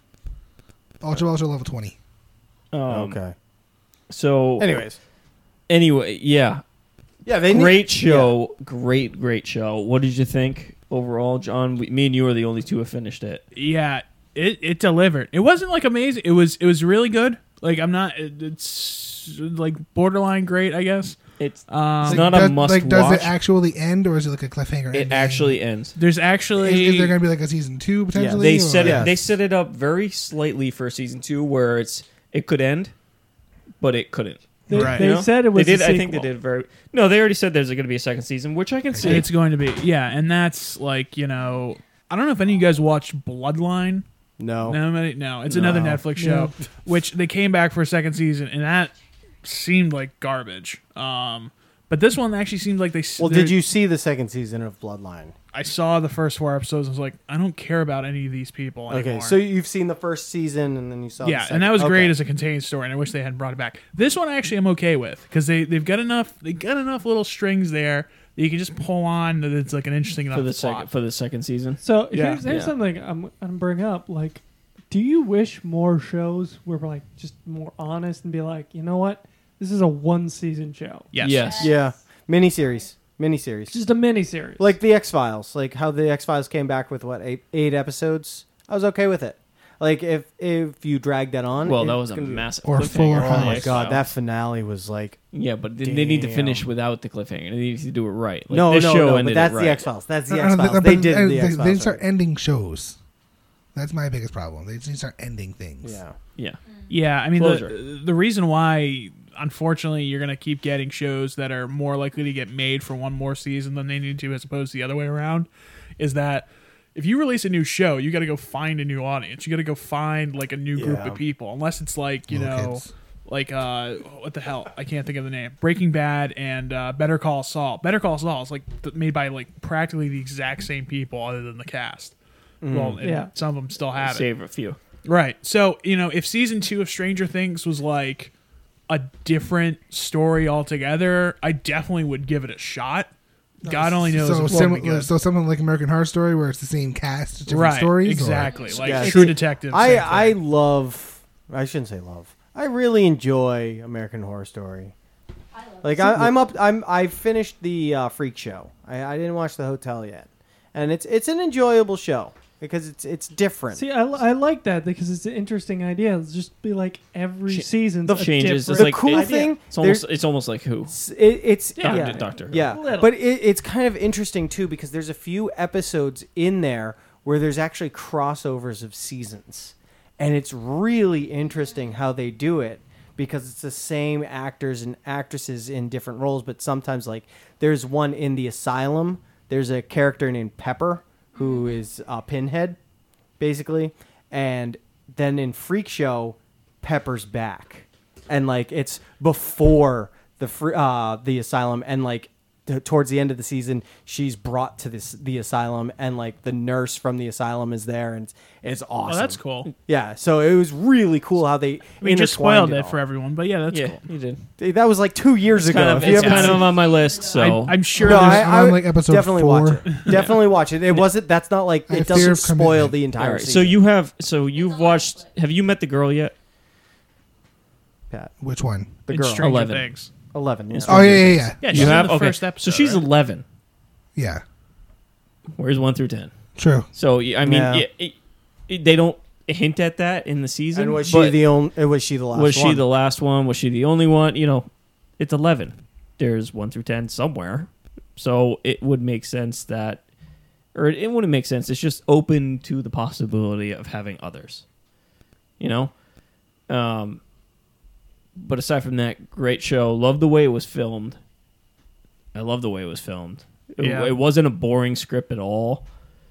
Ultra level 20. Okay. So, anyway, yeah, Yeah, they great show, great show. What did you think overall, John? Me and you are the only two who finished it. Yeah, it delivered. It wasn't like amazing. It was really good. Like it's like borderline great, I guess. It's Like, not a must watch. Does it actually end, or is it like a cliffhanger? It ending? actually ends. There's actually Is there going to be like a season 2 potentially? They or- set it. They set it up very slightly for season 2, where it could end, but it couldn't. They, Right. they You know? said it was. They did. a I think they sequel. did very. No, they already said there's going to be a second season, which I can see. it's going to be and that's like I don't know if any of you guys watched Bloodline. No. No, it's another Netflix show, which they came back for a second season, and that seemed like garbage. But this one actually seemed like they. Well, did you see the second season of Bloodline? I saw the first 4 episodes. And I was like, I don't care about any of these people anymore. Okay, so you've seen the first season, and then you saw. the second. and that was great Okay. as a contained story, and I wish they hadn't brought it back. This one actually I'm okay with because they've got enough little strings there that you can just pull on that it's like an interesting enough for the second season. So Yeah. here's something I'm gonna bring up. Like, do you wish more shows were like just more honest and be like, you know what, this is a 1-season show? Yes. Yes. Yeah, miniseries Miniseries. Just a miniseries. Like the X-Files. Like how the X-Files came back with, what, eight episodes? I was okay with it. Like, if you drag that on... Well, that was a massive Or cliffhanger. Fuller for the Oh, my X-Files. God. That finale was like... Yeah, but they need to finish without the cliffhanger. They need to do it right. Like, No, this show but ended that's it right. the X-Files. That's the No, X-Files. They did the they X-Files. didn't start right. ending shows. That's my biggest problem. They just need to start ending things. Yeah. Yeah. Yeah, I mean, Closure. the reason why, unfortunately, you're going to keep getting shows that are more likely to get made for one more season than they need to, as opposed to the other way around, is that if you release a new show, you got to go find a new audience. You got to go find like a new group of people, unless it's like Little kids. like what the hell? I can't think of the name. Breaking Bad and Better Call Saul. Better Call Saul is like made by like practically the exact same people, other than the cast. Well, and some of them still have it. Save a few. Right. So, if season 2 of Stranger Things was like a different story altogether, I definitely would give it a shot. God only knows So, if it would be good. so something like American Horror Story, where it's the same cast, just different Right, stories. exactly. Or? Like Yeah, True see, Detective. I love... I shouldn't say love. I really enjoy American Horror Story. Like I finished the Freak Show. I didn't watch The Hotel yet, and it's an enjoyable show because it's different. See, I like that because it's an interesting idea. It's just be like every season The changes. It's different like cool it- thing. It's almost like Who. It's Doctor Who. Yeah, Little. but it's kind of interesting too because there's a few episodes in there where there's actually crossovers of seasons, and it's really interesting how they do it because it's the same actors and actresses in different roles, but sometimes like there's one in the asylum. There's a character named Pepper who is Pinhead, basically, and then in Freak Show, Pepper's back, and like it's before the asylum, and like towards the end of the season, she's brought to the asylum, and like the nurse from the asylum is there, and it's awesome. Oh, that's cool. Yeah, so it was really cool how they. We just spoiled it all. for everyone, but yeah, that's Yeah, cool. you did. That was like 2 years ago. If you It's haven't kind seen- of on my list, so I'm sure No, there's... I'm on, like, episode definitely 4. watch it. Definitely watch it. It wasn't. That's not like I it fear doesn't of spoil commitment. the all entire right. season. So you've watched. Have you met the girl yet? Pat, Which one? the in girl, Stranger 11. Things. 11. Yeah. Oh yeah. Yeah, she's You in have the okay. first episode. So she's right? 11. Yeah. Where's 1 through 10? True. So I mean, Yeah. they don't hint at that in the season. And was she but the only? Was she the last? was she one? the last one? Was she the only one? It's 11. There's 1 through 10 somewhere, so it would make sense that, or it wouldn't make sense. It's just open to the possibility of having others. But aside from that, great show. Love the way it was filmed. I love the way it was filmed. Yeah. It wasn't a boring script at all.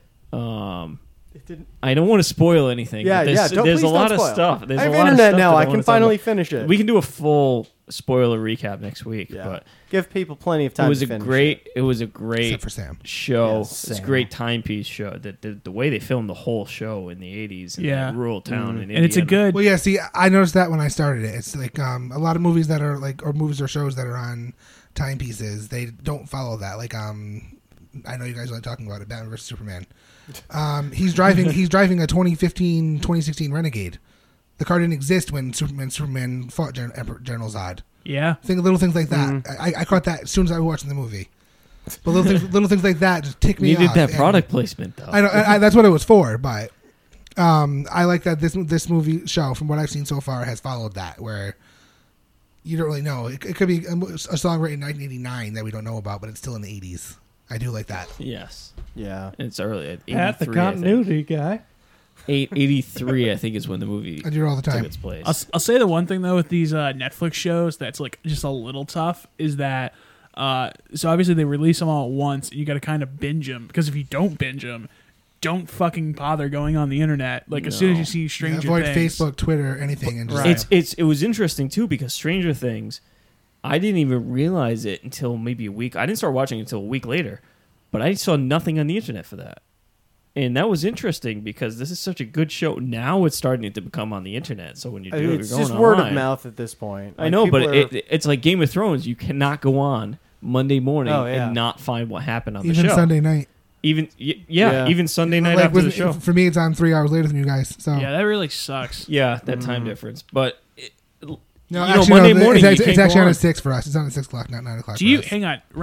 It didn't. I don't want to spoil anything. Yeah, but yeah. there's a lot of stuff. There's I have a lot of internet stuff now. that I wanna can talk finally about. finish it. We can do a full spoiler recap next week. Yeah. But Give people plenty of time. it was to a finish great. It. It was a great Except for Sam. show. Yes, It's a Sam. great timepiece show. The way they filmed the whole show in the 80s in Yeah. that rural town in And it's a Indiana. good... Well, yeah. See, I noticed that when I started it. It's like a lot of movies that are like, or movies or shows that are on timepieces. They don't follow that. Like I know you guys are talking about it. Batman vs Superman. He's driving a 2015, 2016 Renegade. The car didn't exist when Superman fought General Zod. Yeah. Little things like that. Mm-hmm. I caught that as soon as I was watching the movie. But little things like that just tick me Needed off. that And product placement though. I know that's what it was for. But I like that this movie show, from what I've seen so far, has followed that, where you don't really know. It could be a song written in 1989 that we don't know about, but it's still in the 80s. I do like that. Yes. Yeah. It's early. At 83, Pat, the continuity guy. 83, I think, is when the movie I do it all the took time. its place. I'll say the one thing though with these Netflix shows that's like just a little tough is that so obviously they release them all at once and you got to kind of binge them, because if you don't binge them, don't fucking bother going on the internet. Like as soon as you see Stranger Avoid Things, Facebook, Twitter, anything, and just Right. It was interesting too, because Stranger Things, I didn't even realize it until maybe a week. I didn't start watching it until a week later, but I saw nothing on the internet for that. And that was interesting because this is such a good show. Now it's starting to become on the internet. So when you do it, It's you're going just word of online. mouth at this point. I Like, know, but people are- it's like Game of Thrones. You cannot go on Monday morning Oh, yeah. and not find what happened on the even show. Sunday night. Even Yeah. even Sunday night Like, after the with- show. For me, it's on 3 hours later than you guys. So yeah, that really sucks. Yeah, that time difference. But no, Monday morning it's you actually can't go on on. at 6 for us. It's on at 6 o'clock, not 9 o'clock. Do for you us. hang on?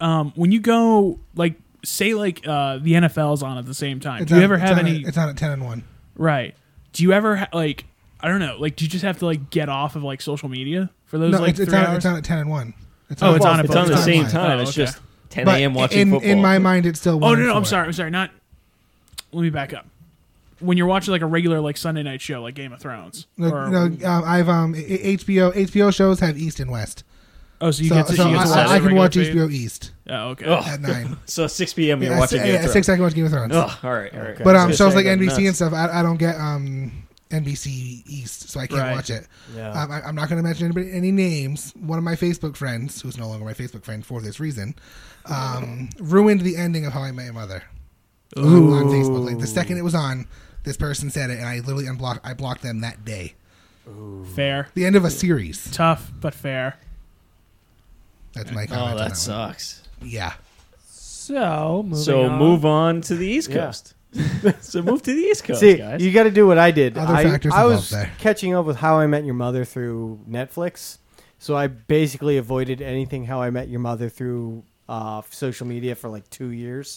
when you go like say like the NFL's on at the same time, It's do you on- ever it's have on any? It's on at 10 and 1. Right. Do you ever like I don't know, like do you just have to like get off of like social media for those No, like it's 3 on. hours? It's on at 10 and 1. It's on It's on both the times. same time. Oh, It's okay. just 10 But a.m. watching in, football. in my mind, it's still 1 Oh and no, I'm 4. sorry. I'm sorry. Not. Let me back up. When you're watching like a regular like Sunday night show like Game of Thrones. No, or- I've HBO shows have East and West. Oh, so you get to I can regular watch feed? HBO East. Oh, okay. At 9. So 6 p.m. you're Yeah, watching Game of at Thrones. 6 I can watch Game of Thrones. Oh, all right, all right. But I was shows gonna like say, NBC and nuts. stuff, I don't get NBC East, so I can't Right. watch it. Yeah. I'm not going to mention any names. One of my Facebook friends, who's no longer my Facebook friend for this reason, ruined the ending of How I Met Your Mother on Facebook. Like the second it was on, this person said it, and I literally blocked them that day. Fair. The end of a series. Tough, but fair. That's my Oh, comment. on that one. sucks. Yeah. So Move on to the East Yeah. Coast. So move to the East Coast, See, guys. you got to do what I did. Other I factors was involved there. catching up with How I Met Your Mother through Netflix, so I basically avoided anything How I Met Your Mother through social media for like 2 years.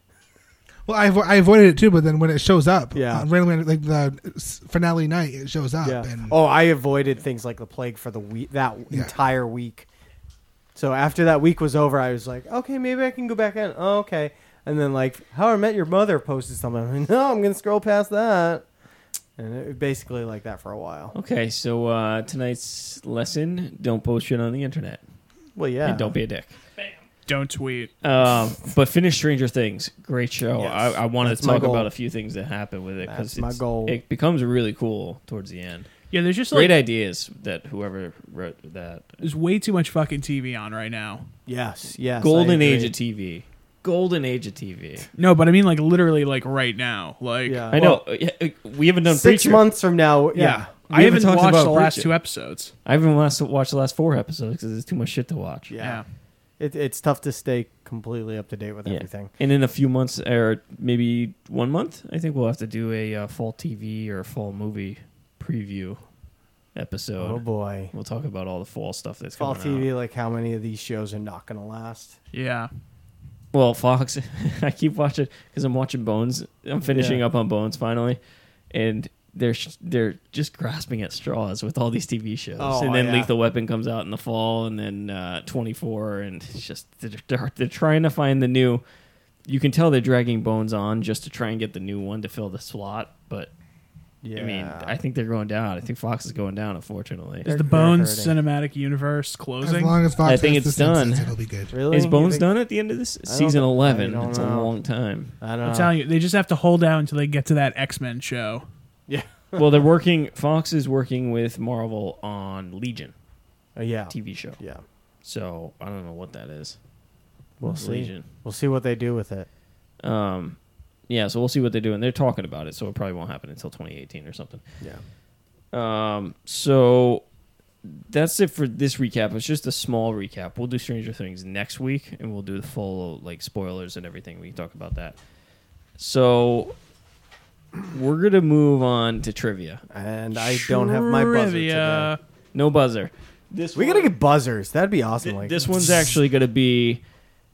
Well, I avoided it too, but then when it shows up, Yeah. randomly, like the finale night, it shows up. Yeah. And Oh, I avoided things like The Plague for the week entire week. So after that week was over, I was like, okay, maybe I can go back in. Oh, okay. And then like How I Met Your Mother posted something. I'm like, no, I'm gonna scroll past that. And it was basically like that for a while. Okay, so tonight's lesson: don't post shit on the internet. Well, yeah. And don't be a dick. Don't tweet. But finish Stranger Things. Great show. Yes. I wanted to That's my talk goal. about a few things that happen with it That's because my goal. it becomes really cool towards the end. Yeah, there's just Great like ideas that whoever wrote that. there's way too much fucking TV on right now. Yes. Yes. Golden I age agree. of TV. Golden age of TV. No, but I mean like literally like right now. Like Yeah. I know. We haven't done 6 Preacher. months from now. yeah. We I haven't haven't talked watched about the last Preacher. 2 episodes. I haven't watched the last 4 episodes because there's too much shit to watch. Yeah. It's tough to stay completely up to date with Yeah. everything. And in a few months, or maybe 1 month, I think we'll have to do a fall TV or fall movie preview episode. Oh boy. We'll talk about all the fall stuff that's Fall coming TV, out. like how many of these shows are not going to last? Yeah. Well, Fox, I keep watching because I'm watching Bones. I'm finishing Yeah. up on Bones finally, and they're just grasping at straws with all these TV shows. Oh, and then yeah. Lethal Weapon comes out in the fall, and then 24, and it's just they're trying to find the new. You can tell they're dragging Bones on just to try and get the new one to fill the slot, but. Yeah. I mean, I think they're going down. I think Fox is going down, unfortunately. Is They're- the they're Bones hurting. cinematic universe as closing? long as Fox I think has it's the done. Simpsons, it'll be good. Really? Is You Bones think- done at the end of this don't season know. 11? I don't It's a know. long time. I don't know. I'm telling you, they just have to hold out until they get to that X-Men show. Yeah. Well, they're working. Fox is working with Marvel on Legion Yeah. TV show. Yeah. So I don't know what that is. We'll What's see. Legion. We'll see what they do with it. Yeah, so we'll see what they do, and they're talking about it. So it probably won't happen until 2018 or something. Yeah. So that's it for this recap. It's just a small recap. We'll do Stranger Things next week, and we'll do the full like spoilers and everything. We can talk about that. So we're gonna move on to trivia. And I don't have my buzzer Trivia. today. No buzzer. We gotta get buzzers. That'd be awesome. Like This one's actually gonna be.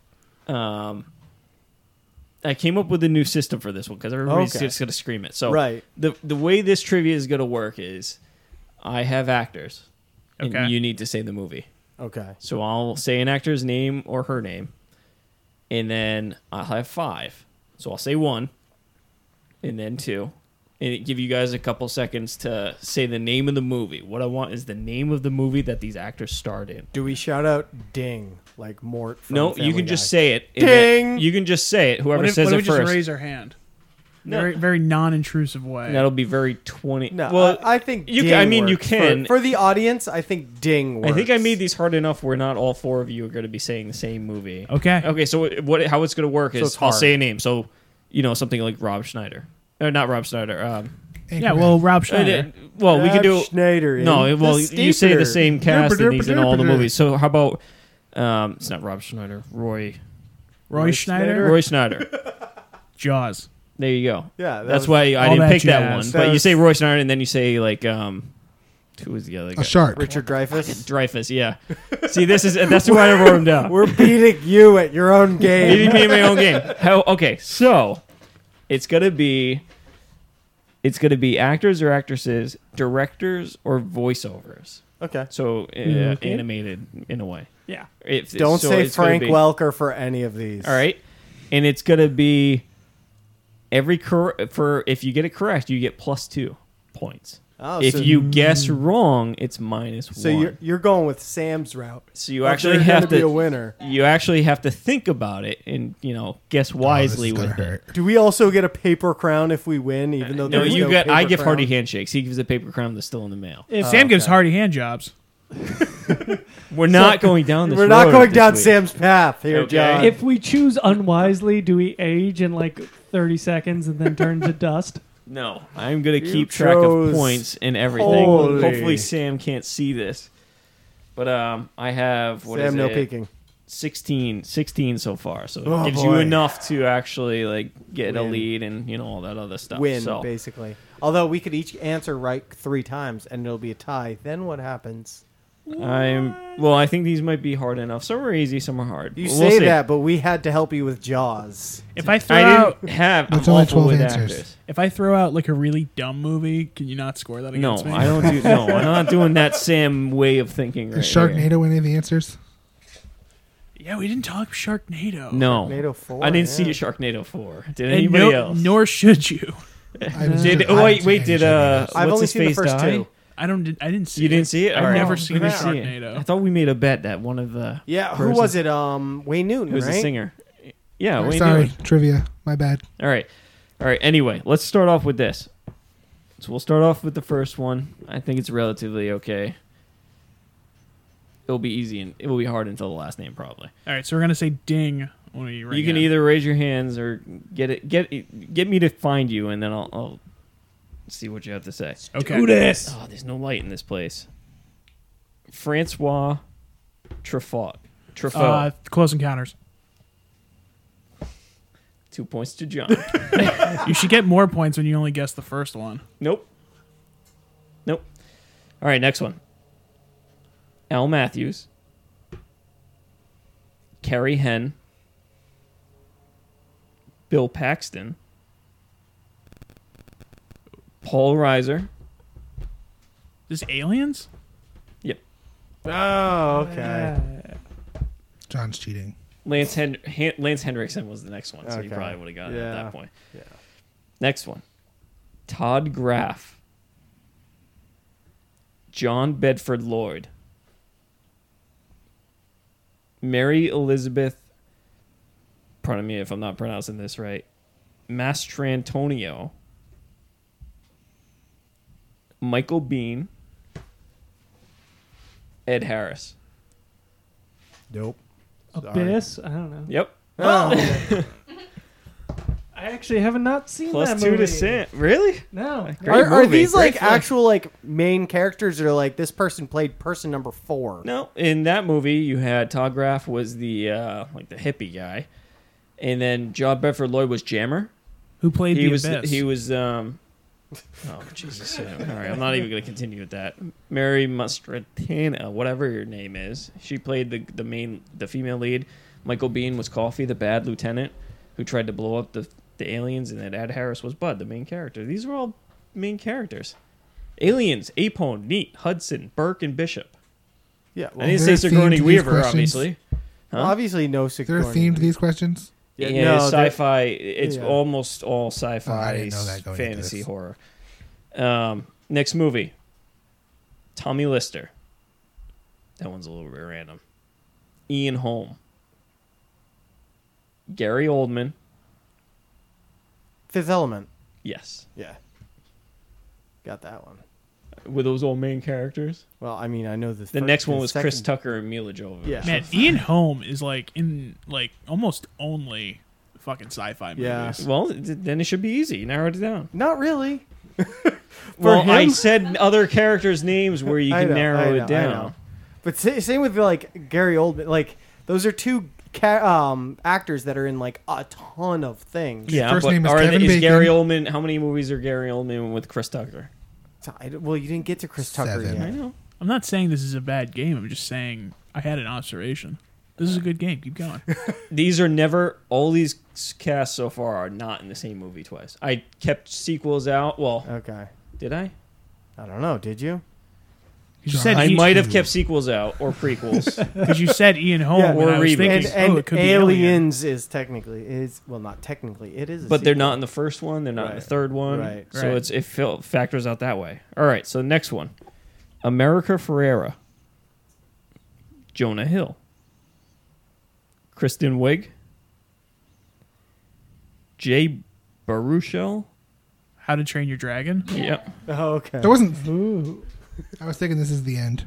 I came up with a new system for this one because everybody's Okay. just gonna scream it. So Right. the way this trivia is gonna work is, I have actors, and Okay. you need to say the movie. Okay. So I'll say an actor's name or her name, and then I'll have 5. So I'll say 1, and then 2, and it give you guys a couple seconds to say the name of the movie. What I want is the name of the movie that these actors starred in. Do we shout out Ding like Mort? From No, you Family can just Guy? say it. and then- Ding! You can just say it. Whoever What if, says what if it we just first. raise our hand? No. Very, very non-intrusive way. And that'll be very 20. No, well, I think you Ding can. I mean, you works. can. For the audience. I think Ding works. I think I made these hard enough where not all 4 of you are going to be saying the same movie. Okay. Okay. So what? How it's going to work So is it's I'll hard. say a name. So something like Rob Schneider, or not Rob Schneider. Yeah, well, Rob Schneider. Well, we can do. Schneider. No, in well, the you say the Steeper. same cast in these in all the Derp-a-derp-a-derp-a-derp. movies. So how about? It's not Rob Schneider. Roy Schneider. Roy Schneider. Jaws. There you go. Yeah, that That's was why I all didn't that pick that jazz. one. That But you was- say Roy Schneider, and then you say like Who was the other guy? A shark. Richard Dreyfuss. Dreyfus, yeah. See, that's why I wrote him down. We're beating you at your own game. Beating me in my own game. Okay, so it's gonna be actors or actresses, directors or voiceovers. Okay. So Okay. animated in a way. Yeah. Don't so say it's gonna Frank be- Welker for any of these. All right, and it's gonna be if you get it correct, you get +2 points. Oh, if so- you guess wrong, it's -1. So you're going with Sam's route. So you But actually there's have gonna be to a winner. You actually have to think about it and guess wisely gonna with it. hurt. Do we also get a paper crown if we win? Even though No, there's you no get. paper I give crown? Hardy handshakes. He gives a paper crown that's still in the mail. Sam gives Hardy hand jobs. We're not going down this. We're not road going this down week. Sam's path here, Okay. John. If we choose unwisely, do we age in like 30 seconds and then turn to dust? No, I'm gonna You keep track of chose- points and everything. Holy. Hopefully, Sam can't see this. But I have Sam, no peeking. 16 so far. So it Oh, gives boy. you enough to actually get a Win. lead and all that other stuff. Win, So basically. Although we could each answer right 3 times and it'll be a tie. Then what happens? I think these might be hard enough. Some are easy, some are hard. You We'll say see. that, but we had to help you with Jaws. If I throw I out, didn't have. That's I'm only awful 12 with answers. actors. if I throw out like a really dumb movie, can you not score that No, against me? I don't do. No, I'm not doing that Sam way of thinking. Right Is Sharknado any of the answers? Yeah, we didn't talk Sharknado. No, Sharknado 4, I didn't yeah. see Sharknado 4. Did And anybody else? Nor should you. Did wait? Did I've what's only his seen the face first die? 2. I didn't see. You didn't see it? I've All right. never Oh, seen we a didn't see it. Sharknado. I thought we made a bet that one of the Yeah, who persons- was it? Wayne Newton, Who's right? the singer? Yeah, Wayne Sorry, Newton. trivia. My bad. All right. Anyway, let's start off with this. So we'll start off with the first one. I think it's relatively okay. It'll be easy and it will be hard until the last name probably. All right, so we're gonna say ding when we ring You can it. either raise your hands or get me to find you, and then I'll see what you have to say. Okay. Do this. Oh, there's no light in this place. Francois Truffaut. Close Encounters. 2 points to John. You should get more points when you only guess the first one. Nope. All right, next one. Al Matthews. Carrie Henn. Bill Paxton. Paul Reiser. This Aliens? Yep. Oh, okay. John's cheating. Lance Hendrickson was the next one, so you Okay. probably would have gotten it at Yeah. that point. Yeah. Next one. Todd Graff. John Bedford Lloyd. Mary Elizabeth, pardon me if I'm not pronouncing this right, Mastrantonio. Michael Biehn. Ed Harris. Nope. Abyss? I don't know. Yep. Oh. I actually have not seen Plus that 2 movie. to Sam. Really? No. Great Are movie. these Great like flick. actual like main characters, or like this person played person number 4? No, in that movie you had Todd Graff was the like the hippie guy, and then John Bedford Lloyd was Jammer. Who played He the was Abyss? he was oh Jesus! All right, I'm not even going to continue with that. Mary Mastrantonio, whatever your name is, she played the female lead. Michael Biehn was Coffee, the bad lieutenant who tried to blow up the aliens, and then Ed Harris was Bud, the main character. These are all main characters. Aliens: Apone, Neat, Hudson, Burke, and Bishop. Yeah. I didn't say They're themed Sigourney to these Weaver, questions. obviously. Well, obviously no They're Sigourney. themed to these questions. Yeah, no, it's they're- sci-fi. It's yeah. almost all Oh, sci-fi, I didn't know that going into fantasy this. horror. Next movie, Tommy Lister. That one's a little bit random. Ian Holm. Gary Oldman. Fifth Element. Yes. Yeah. Got that one. Were those all main characters? Well, I mean, I know The next one was Chris Tucker and Mila Jovovich. Yeah. Man, Ian Holm is like in like almost only fucking sci-fi movies. Yeah. Well, then it should be easy. You narrowed it down. Not really. Well, him? I said other characters' names where you I can know, narrow I know, it I down. know. But same with like Gary Oldman. Like those are two actors that are in like a ton of things. Yeah, First but name is are Kevin is Bacon. Gary Oldman? How many movies are Gary Oldman with Chris Tucker? Well, you didn't get to Chris Tucker 7. yet. I know. I'm not saying this is a bad game. I'm just saying I had an observation. This is a good game. Keep going. These are never. All these casts so far are not in the same movie twice. I kept sequels out. Well, Okay. did I? I don't know. Did you? You said I Ian- might have kept sequels out or prequels. because you said Ian Holm, Yeah. and Or I was remake. thinking, And it could be Aliens is technically not technically it is, But they're not in the first one. They're not in the Right. third one. Right. So Right. it factors out that way. All right. So next one, America Ferrera, Jonah Hill, Kristen Wiig, Jay Baruchel. How to Train Your Dragon. Yep. Oh, okay. There wasn't. Ooh. I was thinking this is the end.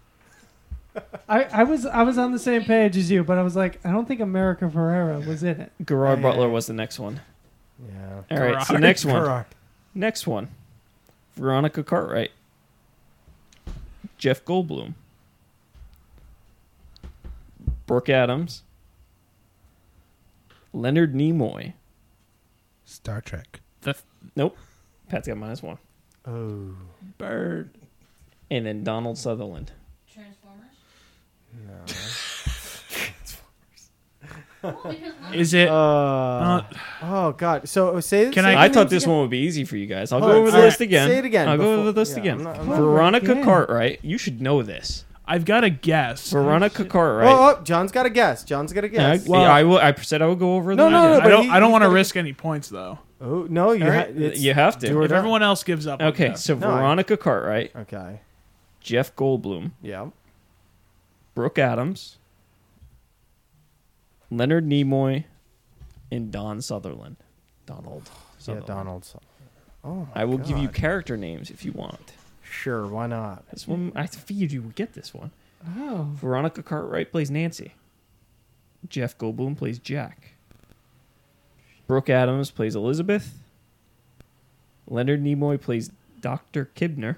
I was on the same page as you, but I was like, I don't think America Ferrera was in it. Gerard Yeah. Butler was the next one. Yeah. All right. So Gerard. next one. Gerard. Next one, Veronica Cartwright, Jeff Goldblum, Brooke Adams, Leonard Nimoy. Star Trek. Nope. Pat's got -1. Oh. Bird. And then Donald Sutherland. Transformers? No. Well, because one Is it? Oh God. So say. Can say I- I the thought names this again. one would be easy for you guys. I'll All go right, over the all list right. again. Say it again I'll go before- over the list yeah, again. I'm not- Veronica again. Cartwright. You should know this. I've got a guess. Veronica Cartwright. Oh, John's got a guess. John's got a Yeah, guess. I said I would go over. No, the no, no, guess. but I don't. he- I don't he's want to gotta risk any points though. Oh no, you All right, you have to. do or If die. everyone else gives up, I'll Okay, guess. so No, I- Veronica Cartwright, Okay. Jeff Goldblum, Yeah. Brooke Adams, Leonard Nimoy, and Don Sutherland. Donald. Yeah, Sutherland. Donald. Oh my I will give you God. character names if you want. Sure, why not? This one, I figured you would get this one. Oh. Veronica Cartwright plays Nancy. Jeff Goldblum plays Jack. Brooke Adams plays Elizabeth. Leonard Nimoy plays Dr. Kibner.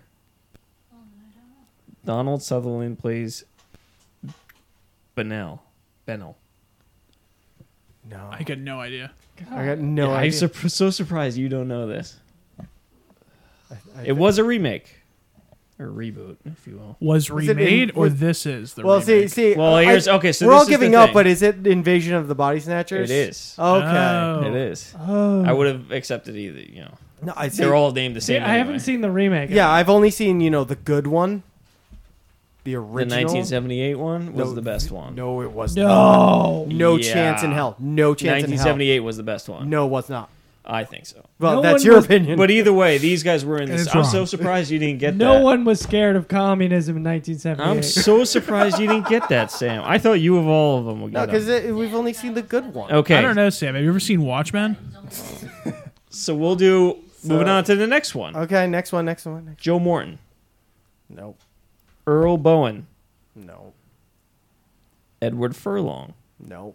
Donald Sutherland plays Benel. No. I got no idea. I got no I'm idea. so surprised you don't know this. I It was a remake. Or reboot, if you will. Was Was it remade in- or was- this is the Well, remake? see. Well, here's okay. So we're this all is the giving up, thing. but is it Invasion of the Body Snatchers? It is. Okay. Oh. It is. Oh. I would have accepted either. You know, No, I see. they're all named the See, same. I haven't anyway. seen the remake. Yeah, I've only seen the good one, the The original. 1978 one was No, the best one. No, it was No. not. No Yeah. chance in hell. No chance in hell. 1978 was the best one. No, was not. I think so. Well, No that's one your was- opinion. But either way, these guys were in And this. it's I'm wrong. so surprised you didn't get No that. one was scared of communism in 1978. I'm so surprised you didn't get that, Sam. I thought you of all of them would no, get them. because we've only seen the good one. Okay, I don't know, Sam. Have you ever seen Watchmen? so we'll do. Moving on to the next one. Okay, next one. Joe Morton, Nope. Earl Bowen, Nope. Edward Furlong, Nope.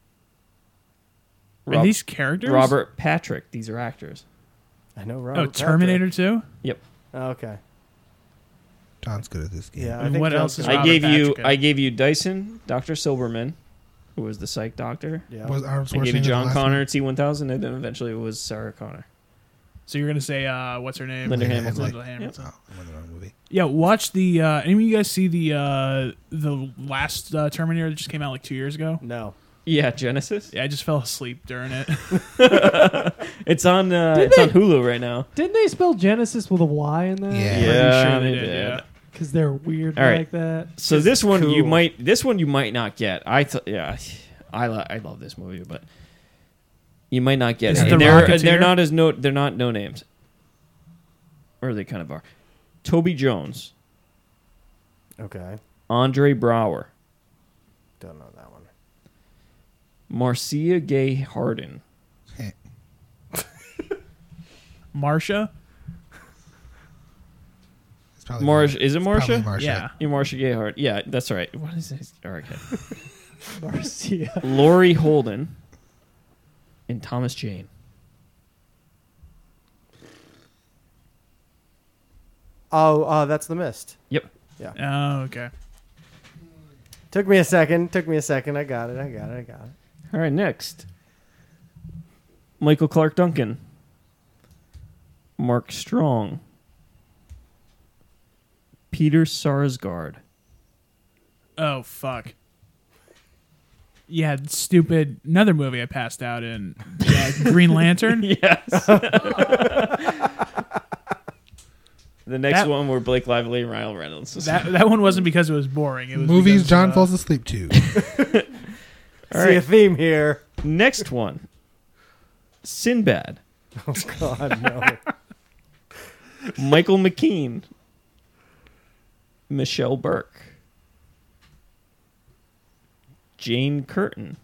Are these characters? Robert Patrick. These are actors. I know, Oh, Robert. Terminator 2? Yep. Okay. John's good at this game. Yeah. I And think what John's else is gonna- I Robert gave you. Patrick in? I gave you Dyson, Dr. Silberman, who was the psych doctor. Yeah. Was Arnold I gave you Schwarzenegger John the last Connor one? at T1000, and then eventually it was Sarah Connor. So you're going to say, what's her name? Linda Yeah, Hamilton. like- Linda Hamilton. Oh, I'm in the wrong movie. Yeah, watch the. Any of you guys see the last Terminator that just came out like 2 years ago? No. Yeah, Genesis. Yeah, I just fell asleep during it. It's on. It's on Hulu right now. Didn't they spell Genesis with a Y in that? Yeah. Yeah, sure they they did, did. yeah. Because they're weird All right. like that. So this one you cool. might. This one you might not get. I love this movie, but you might not get Is it. it And The they're Rocketeer? not as no. They're not no names. Or they kind of are. Toby Jones, Okay. Andre Brower, Don't know that one. Marcia Gay Harden, Marsha? It's probably Marsh. Is it probably Marcia? Marcia. Yeah. Yeah, Marcia Gay Harden. Yeah, that's right. What is this? All right, okay. Marcia. Laurie Holden, and Thomas Jane. Oh, that's The Mist. Yep. Oh, okay. Took me a second. I got it. All right, next. Michael Clark Duncan, Mark Strong, Peter Sarsgaard. Oh, fuck. Yeah, stupid. Another movie I passed out in. Yeah, Green Lantern. Yes. The next one were Blake Lively and Ryan Reynolds. That one wasn't because it was boring. It was Movies because, John falls asleep to. All See a theme here. Next one. Sinbad. Oh, God, no. Michael McKean. Michelle Burke. Jane Curtin.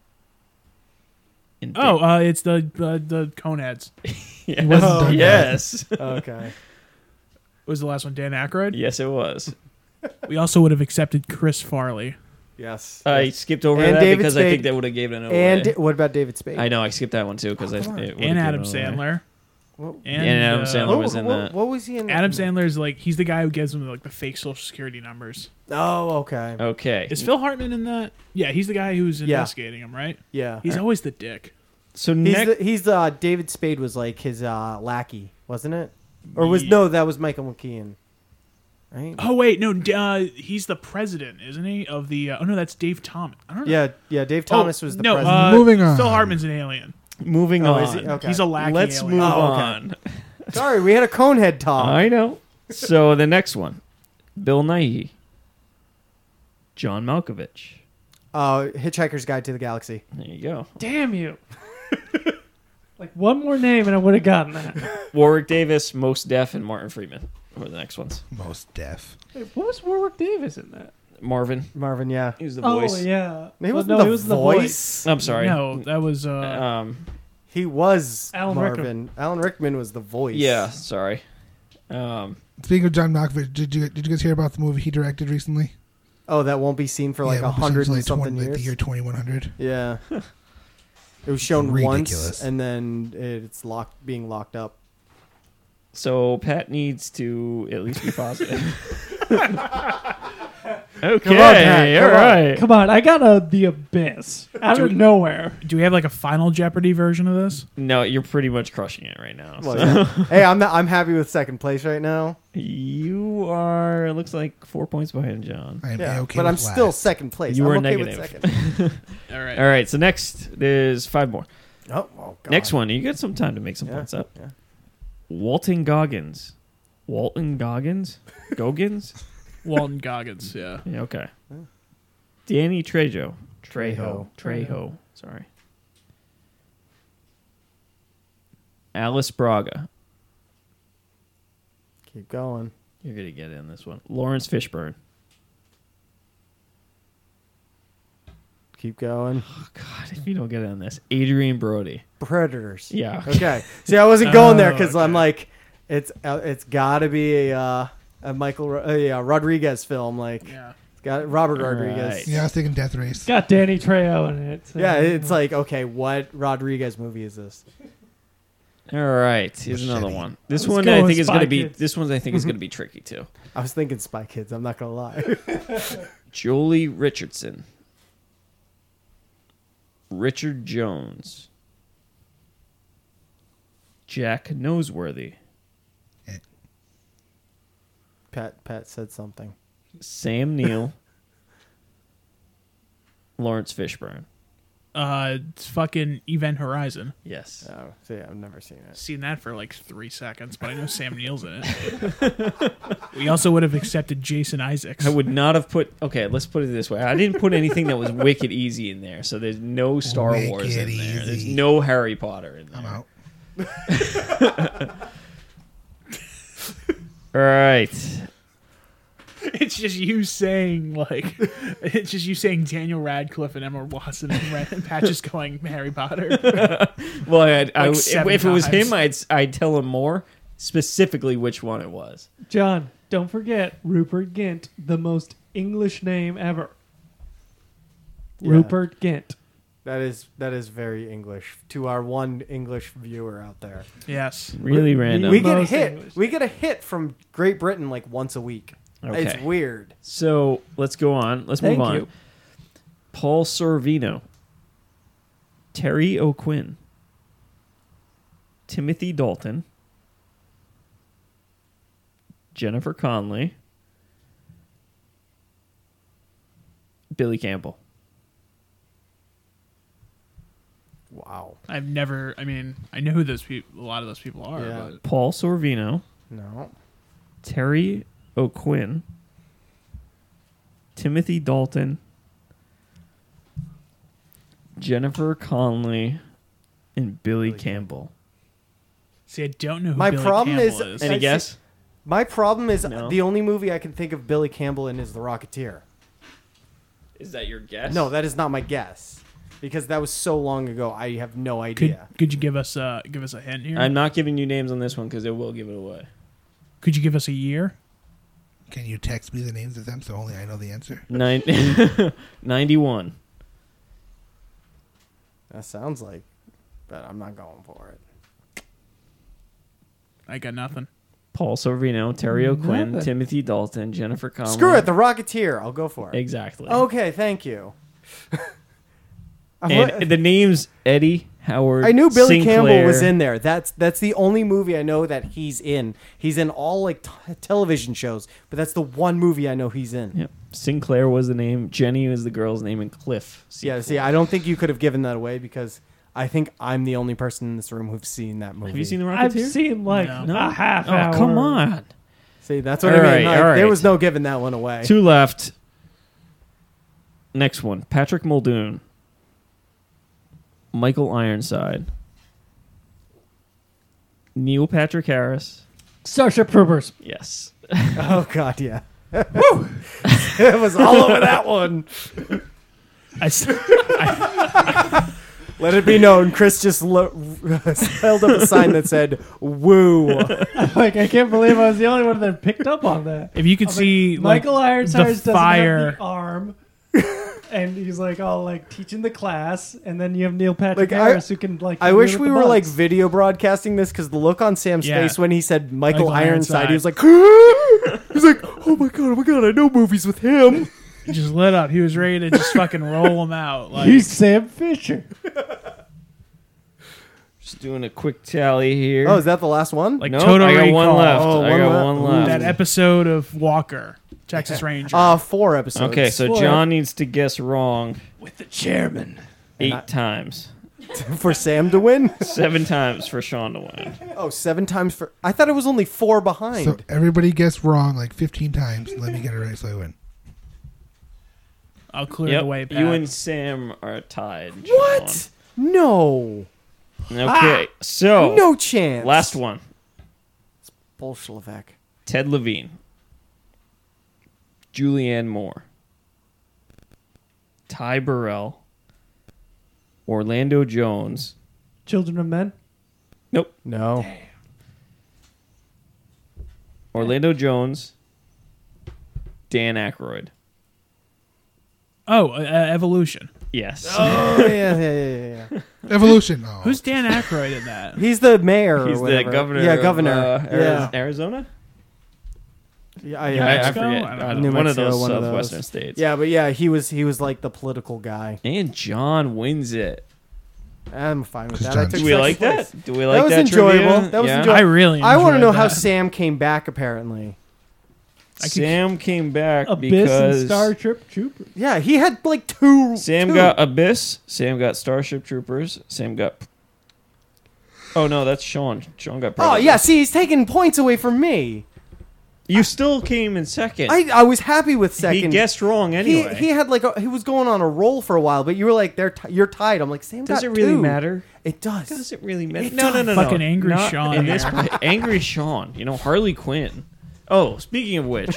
And it's the Coneheads. Yes. Whoa. Yes. Okay. What was the last one? Dan Aykroyd? Yes, it was. We also would have accepted Chris Farley. Yes. I skipped over And that David because I Spade. think that would have given it away. And what about David Spade? I know, I skipped that one too because it would've And Adam given it away. Sandler. What- And Adam Sandler was in that. What was he in? Adam Sandler's like, he's the guy who gives them like the fake social security numbers. Oh, okay. Okay. Is Phil Hartman in that? Yeah, he's the guy who's investigating him, right? Yeah. He's always the dick. So He's David Spade was like his lackey, wasn't it? Or was no, that was Michael McKean. Right? Oh wait, no, he's the president, isn't he? Of the oh no, that's Dave Thomas. I don't know. Yeah, Dave Thomas was the no, president. Moving on. Phil Hartman's an alien. moving Oh, on. is he? Okay. He's a lackey. Let's alien. move Oh, okay. on. Sorry, we had a Conehead talk. I know. So the next one. Bill Nighy. John Malkovich. Hitchhiker's Guide to the Galaxy. There you go. Damn you. Like one more name and I would have gotten that. Warwick Davis, Most Def, and Martin Freeman were the next ones. Most deaf. Wait, what was Warwick Davis in that? Marvin. Marvin, yeah. He was the Oh voice. yeah. He Well, wasn't no, the he was voice. I'm sorry. No, that was He was Alan Marvin. Rickman. Alan Rickman was the voice. Yeah, sorry. Speaking of John Malkovich, did you guys hear about the movie he directed recently? Oh, that won't be seen for like Yeah, it won't be 100 seen and until, something like years. the year 2100. Yeah. It was shown Ridiculous. once, and then it's being locked up. So Pat needs to at least be positive. Come Okay, on, Pat, all come on. right. Come on, I got The Abyss out of nowhere. do we have like a Final Jeopardy version of this? No, you're pretty much crushing it right now. Well, so. yeah. Hey, I'm happy with second place right now. You are, it looks like 4 points behind John. I am Yeah, okay but with I'm still last. second place. You I'm were okay negative. with second. All right. All right, so next there's 5 more. Oh, God. Next one, you got some time to make some Yeah, points up. yeah. Walton Goggins. Walton Goggins? Goggins? Walton Goggins, yeah. Yeah, okay. Danny Trejo. Trejo. Trejo. Sorry. Alice Braga. Keep going. You're going to get in this one. Lawrence Fishburne. Keep going. Oh, God, if you don't get in this. Adrian Brody. Predators. Yeah. Okay. See, I wasn't going there because okay. I'm like, it's got to be a Rodriguez film. Like, Yeah. it's got Robert All Rodriguez. right. Yeah, I was thinking Death Race. It's got Danny Trejo in it. so- Yeah, it's like, okay, what Rodriguez movie is this? All right, here's another Machete. one. This Let's one go I with think is going to Spy be. Kids. This one I think is going to be tricky too. I was thinking Spy Kids. I'm not gonna lie. Jolie Richardson. Richard Jones. Jack Noseworthy. Pat said something. Sam Neill. Lawrence Fishburne. It's fucking Event Horizon. Yes. Oh, see, I've never seen it. Seen that for like 3 seconds, but I know Sam Neill's in it. We also would have accepted Jason Isaacs. I would not have put. Okay, let's put it this way. I didn't put anything that was wicked easy in there. So there's no Star Wars in Wicked there. There's easy. no Harry Potter in there. I'm out. All right. It's just you saying like, it's just you saying Daniel Radcliffe and Emma Watson and Pat just going Harry Potter. Well, Like 7 if it was times. him, I'd tell him more specifically which one it was. John, don't forget Rupert Gint, the most English name ever. Yeah. Rupert Gint. That is very English to our one English viewer out there. Yes. Really random. We get Most hit. English. We get a hit from Great Britain like once a week. Okay. It's weird. So let's go on. Let's move Thank on. you. Paul Sorvino. Terry O'Quinn. Timothy Dalton. Jennifer Connelly. Billy Campbell. Wow. I've never. I mean, I know who those people. A lot of those people are. Yeah. But Paul Sorvino. No. Terry O'Quinn. Timothy Dalton. Jennifer Connelly. And Billy Campbell. see, I don't know who My Billy problem Campbell is- is. Any guess? My problem is No. the only movie I can think of Billy Campbell in is The Rocketeer. Is that your guess? No, that is not my guess. Because that was so long ago, I have no idea. Could you give us a hint here? I'm not giving you names on this one because it will give it away. Could you give us a year? Can you text me the names of them so only I know the answer? 91. That sounds like, but I'm not going for it. I got nothing. Paul Sorvino, Terry O'Quinn, Nothing. Timothy Dalton, Jennifer Connelly. Screw it, The Rocketeer. I'll go for it. Exactly. Okay, thank you. And the names Eddie, Howard, I knew Billy Sinclair. Campbell was in there. That's the only movie I know that he's in. He's in all like television shows, but that's the one movie I know he's in. Yep. Sinclair was the name. Jenny was the girl's name, and Cliff. Yeah, see, I don't think you could have given that away because I think I'm the only person in this room who's seen that movie. Have you seen The Rocketeer? I've seen like No. a half Oh, hour. come on. See, that's what All I mean. right, Like, all right. There was no giving that one away. 2 left. Next one. Patrick Muldoon. Michael Ironside. Neil Patrick Harris. Starship Troopers. Yes. Oh God, yeah. Woo! It was all over that one. Let it be known, Chris just held up a sign that said "Woo." Like I can't believe I was the only one that picked up on that. If you could see Michael Ironside the doesn't fire. have the arm, and he's like all like teaching the class, and then you have Neil Patrick Like, Harris who can like. I hit wish with we the were like bugs. video broadcasting this because the look on Sam's Yeah. face when he said Michael Michael Ironside, he was like, Ironside. he's like, oh my god, I know movies with him. He just lit up. He was ready to just fucking roll him out. Like, He's Sam Fisher. Just doing a quick tally here. Oh, is that the last one? like Nope, Total I got Recall. one left. Oh, I one got left. one Ooh. left. That episode of Walker, Texas Ranger. 4 episodes. Okay, so Four. John needs to guess wrong With the chairman. 8 times. for Sam to win. 7 times for Sean to win. Oh, 7 times for. I thought it was only 4 behind. So everybody guessed wrong like 15 times. Let me get it right so I win. I'll clear the way, Pat. You and Sam are tied. What? No. Sean. Okay, so No chance. last one. Bolshevik. Ted Levine. Julianne Moore. Ty Burrell. Orlando Jones. Children of Men. Nope. No. Orlando Jones. Dan Aykroyd. Oh, Evolution. Yes. Oh, yeah. Evolution. Oh. Who's Dan Aykroyd in that? He's the mayor. He's or the whatever. governor. Yeah, of, governor. Yeah. Arizona. Yeah, I Mexico? forget. I don't I know. don't- New one of Mexico, those one of southwestern those. states. Yeah, but yeah, he was like the political guy. And John wins it. I'm fine with 'Cause that. I John- took Do we second like place. that? Do we like was that? enjoyable. trivia? That was Yeah? enjoyable. I really I want to know enjoyed how that. Sam came back. Apparently, Sam came back Abyss because and Starship Troopers. yeah, he had like 2. Sam 2. got Abyss. Sam got Starship Troopers. Sam got. Oh no, that's Sean. Sean got. Oh Predator. yeah, see, he's taking points away from me. You still came in second. I was happy with second. He guessed wrong anyway. He had like he was going on a roll for a while, but you were like, you're tied. I'm like, Sam Does got it really 2. matter? It does. Does it really matter? It No. Fucking Angry Not Sean in this here. play. Angry Sean. You know Harley Quinn. Oh, speaking of which,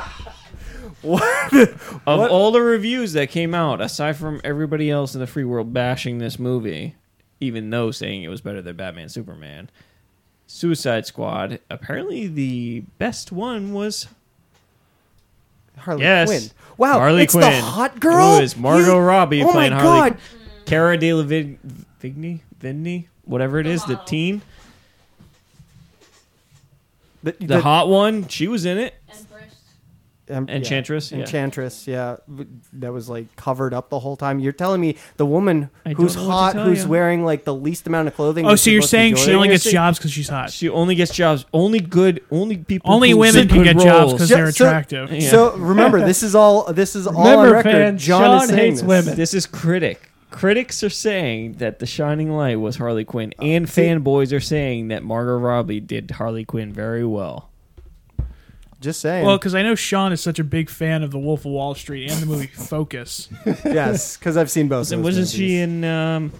of all the reviews that came out, aside from everybody else in the free world bashing this movie, even though saying it was better than Batman Superman, Suicide Squad, apparently the best one was Harley yes. Quinn. Wow, Harley it's Quinn. the hot girl. It was Margot Robbie oh playing my Harley. God. Cara Delevingne, whatever it is, the teen, The the hot one. She was in it. Empress. Enchantress? Yeah. Yeah. Enchantress, yeah. That was like covered up the whole time. You're telling me the woman I who's don't know what to hot, tell who's you. wearing like the least amount of clothing. Oh, is so you're supposed to be saying she joining only her? gets jobs because she's hot? She only gets jobs. Only Only who women get can get good jobs roles. because they're attractive. Yeah. So remember, this is all on Remember, record. fans, John is Sean saying hates this. women. This is critic. Critics are saying that The Shining Light was Harley Quinn, and fanboys are saying that Margot Robbie did Harley Quinn very well. Just saying. Well, because I know Sean is such a big fan of The Wolf of Wall Street and the movie Focus. Yes, because I've seen both. And of those wasn't she movies. in The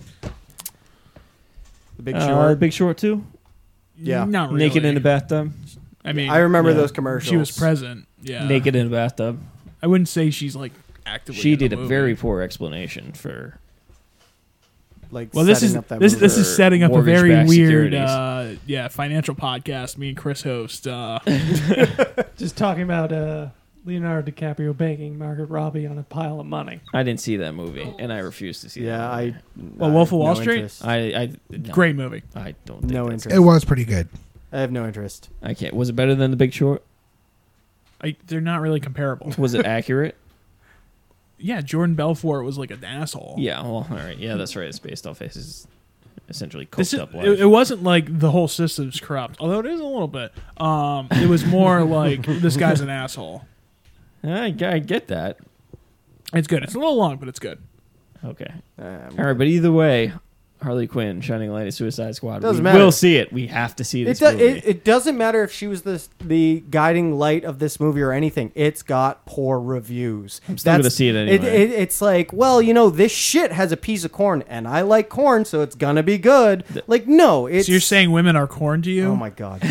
Big Short? Big Short too? Yeah. Not really. Naked in the bathtub. I mean, I remember Yeah. those commercials. she was present. Yeah. Naked in the bathtub. I wouldn't say she's like actively. She in the did a movie. very poor explanation for. Like Well, this setting is up that this movie. is setting up a very mortgage-backed weird, securities. financial podcast. Me and Chris host. Just talking about Leonardo DiCaprio banking Margaret Robbie on a pile of money. I didn't see that movie, and I refuse to see. Yeah, that movie. Well, Wolf of Wall no Street? interest. I no. Great movie. I don't think No that's- interest. It was pretty good. I have no interest. I can't. Was it better than The Big Short? They're not really comparable. Was it accurate? Yeah, Jordan Belfort was like an asshole. Yeah. Well, all right. Yeah, that's right. It's based off his essentially This coked is, up life. it wasn't like the whole system's corrupt, although it is a little bit. It was more like this guy's an asshole. I get that. It's good. It's a little long, but it's good. Okay. All right, but either way, Harley Quinn, Shining Light of Suicide Squad. Doesn't we matter. will see it. We have to see this movie. It doesn't matter if she was the guiding light of this movie or anything. It's got poor reviews. I'm still gonna see it anyway. It's like, well, this shit has a piece of corn, and I like corn, so it's gonna be good. Like, no, it's. So you're saying women are corn to you? Oh my god.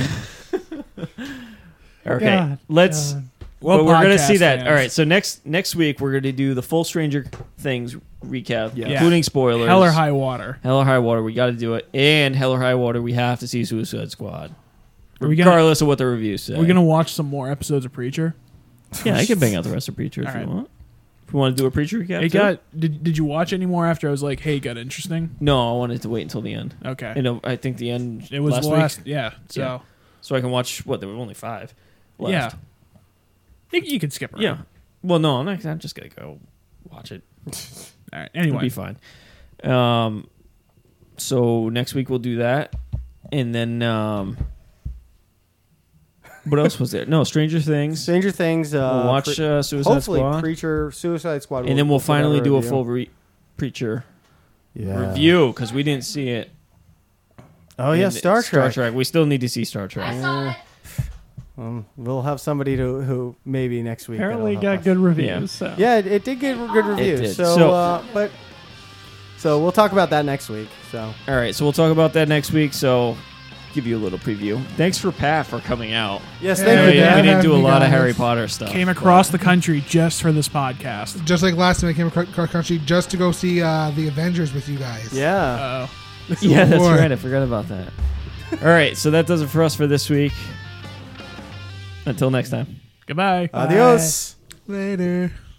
Okay, God, let's. God. Well, but we're gonna podcast see that. fans. All right, so next week we're gonna do the full Stranger Things recap, Yeah. including spoilers. Hell or High Water. Hell or High Water. We got to do it, and Hell or High Water. We have to see Suicide Squad, Are we gonna- regardless of what the reviews say. We're gonna watch some more episodes of Preacher. Yeah, I can bang out the rest of Preacher if All you right. want. If you want to do a Preacher recap, It too? got. Did you watch any more after I was like, hey, it got interesting? No, I wanted to wait until the end. Okay. I think the end. It was last last. week. Yeah. So Yeah. So I can watch what there were only 5 left. yeah. You can skip around. Yeah. Well, no, I'm just gonna go watch it. All right. It'll Anyway. be fine. So next week we'll do that, and then what else was there? No, Stranger Things. Stranger Things. We'll watch Suicide hopefully Squad, Preacher, Suicide Squad, and then we'll put out finally do a review. full Preacher Yeah. review because we didn't see it. Oh yeah, And Star Trek. Star Trek. We still need to see Star Trek. I saw it. We'll have somebody who maybe next week. Apparently that'll got help us. good reviews. Yeah. So. Yeah, it did get good reviews. did. So we'll talk about that next week. So All right, so we'll talk about that next week. So give you a little preview. Thanks for Pat for coming out. yes, Yeah, thank I you. mean, yeah. we didn't do a Having lot of guys. Harry Potter stuff. Came across the country just for this podcast. Just like last time I came across country, just to go see the Avengers with you guys. Yeah. Yeah, that's Boy. right. I forgot about that. All right, so that does it for us for this week. Until next time. Goodbye. Adios. Later.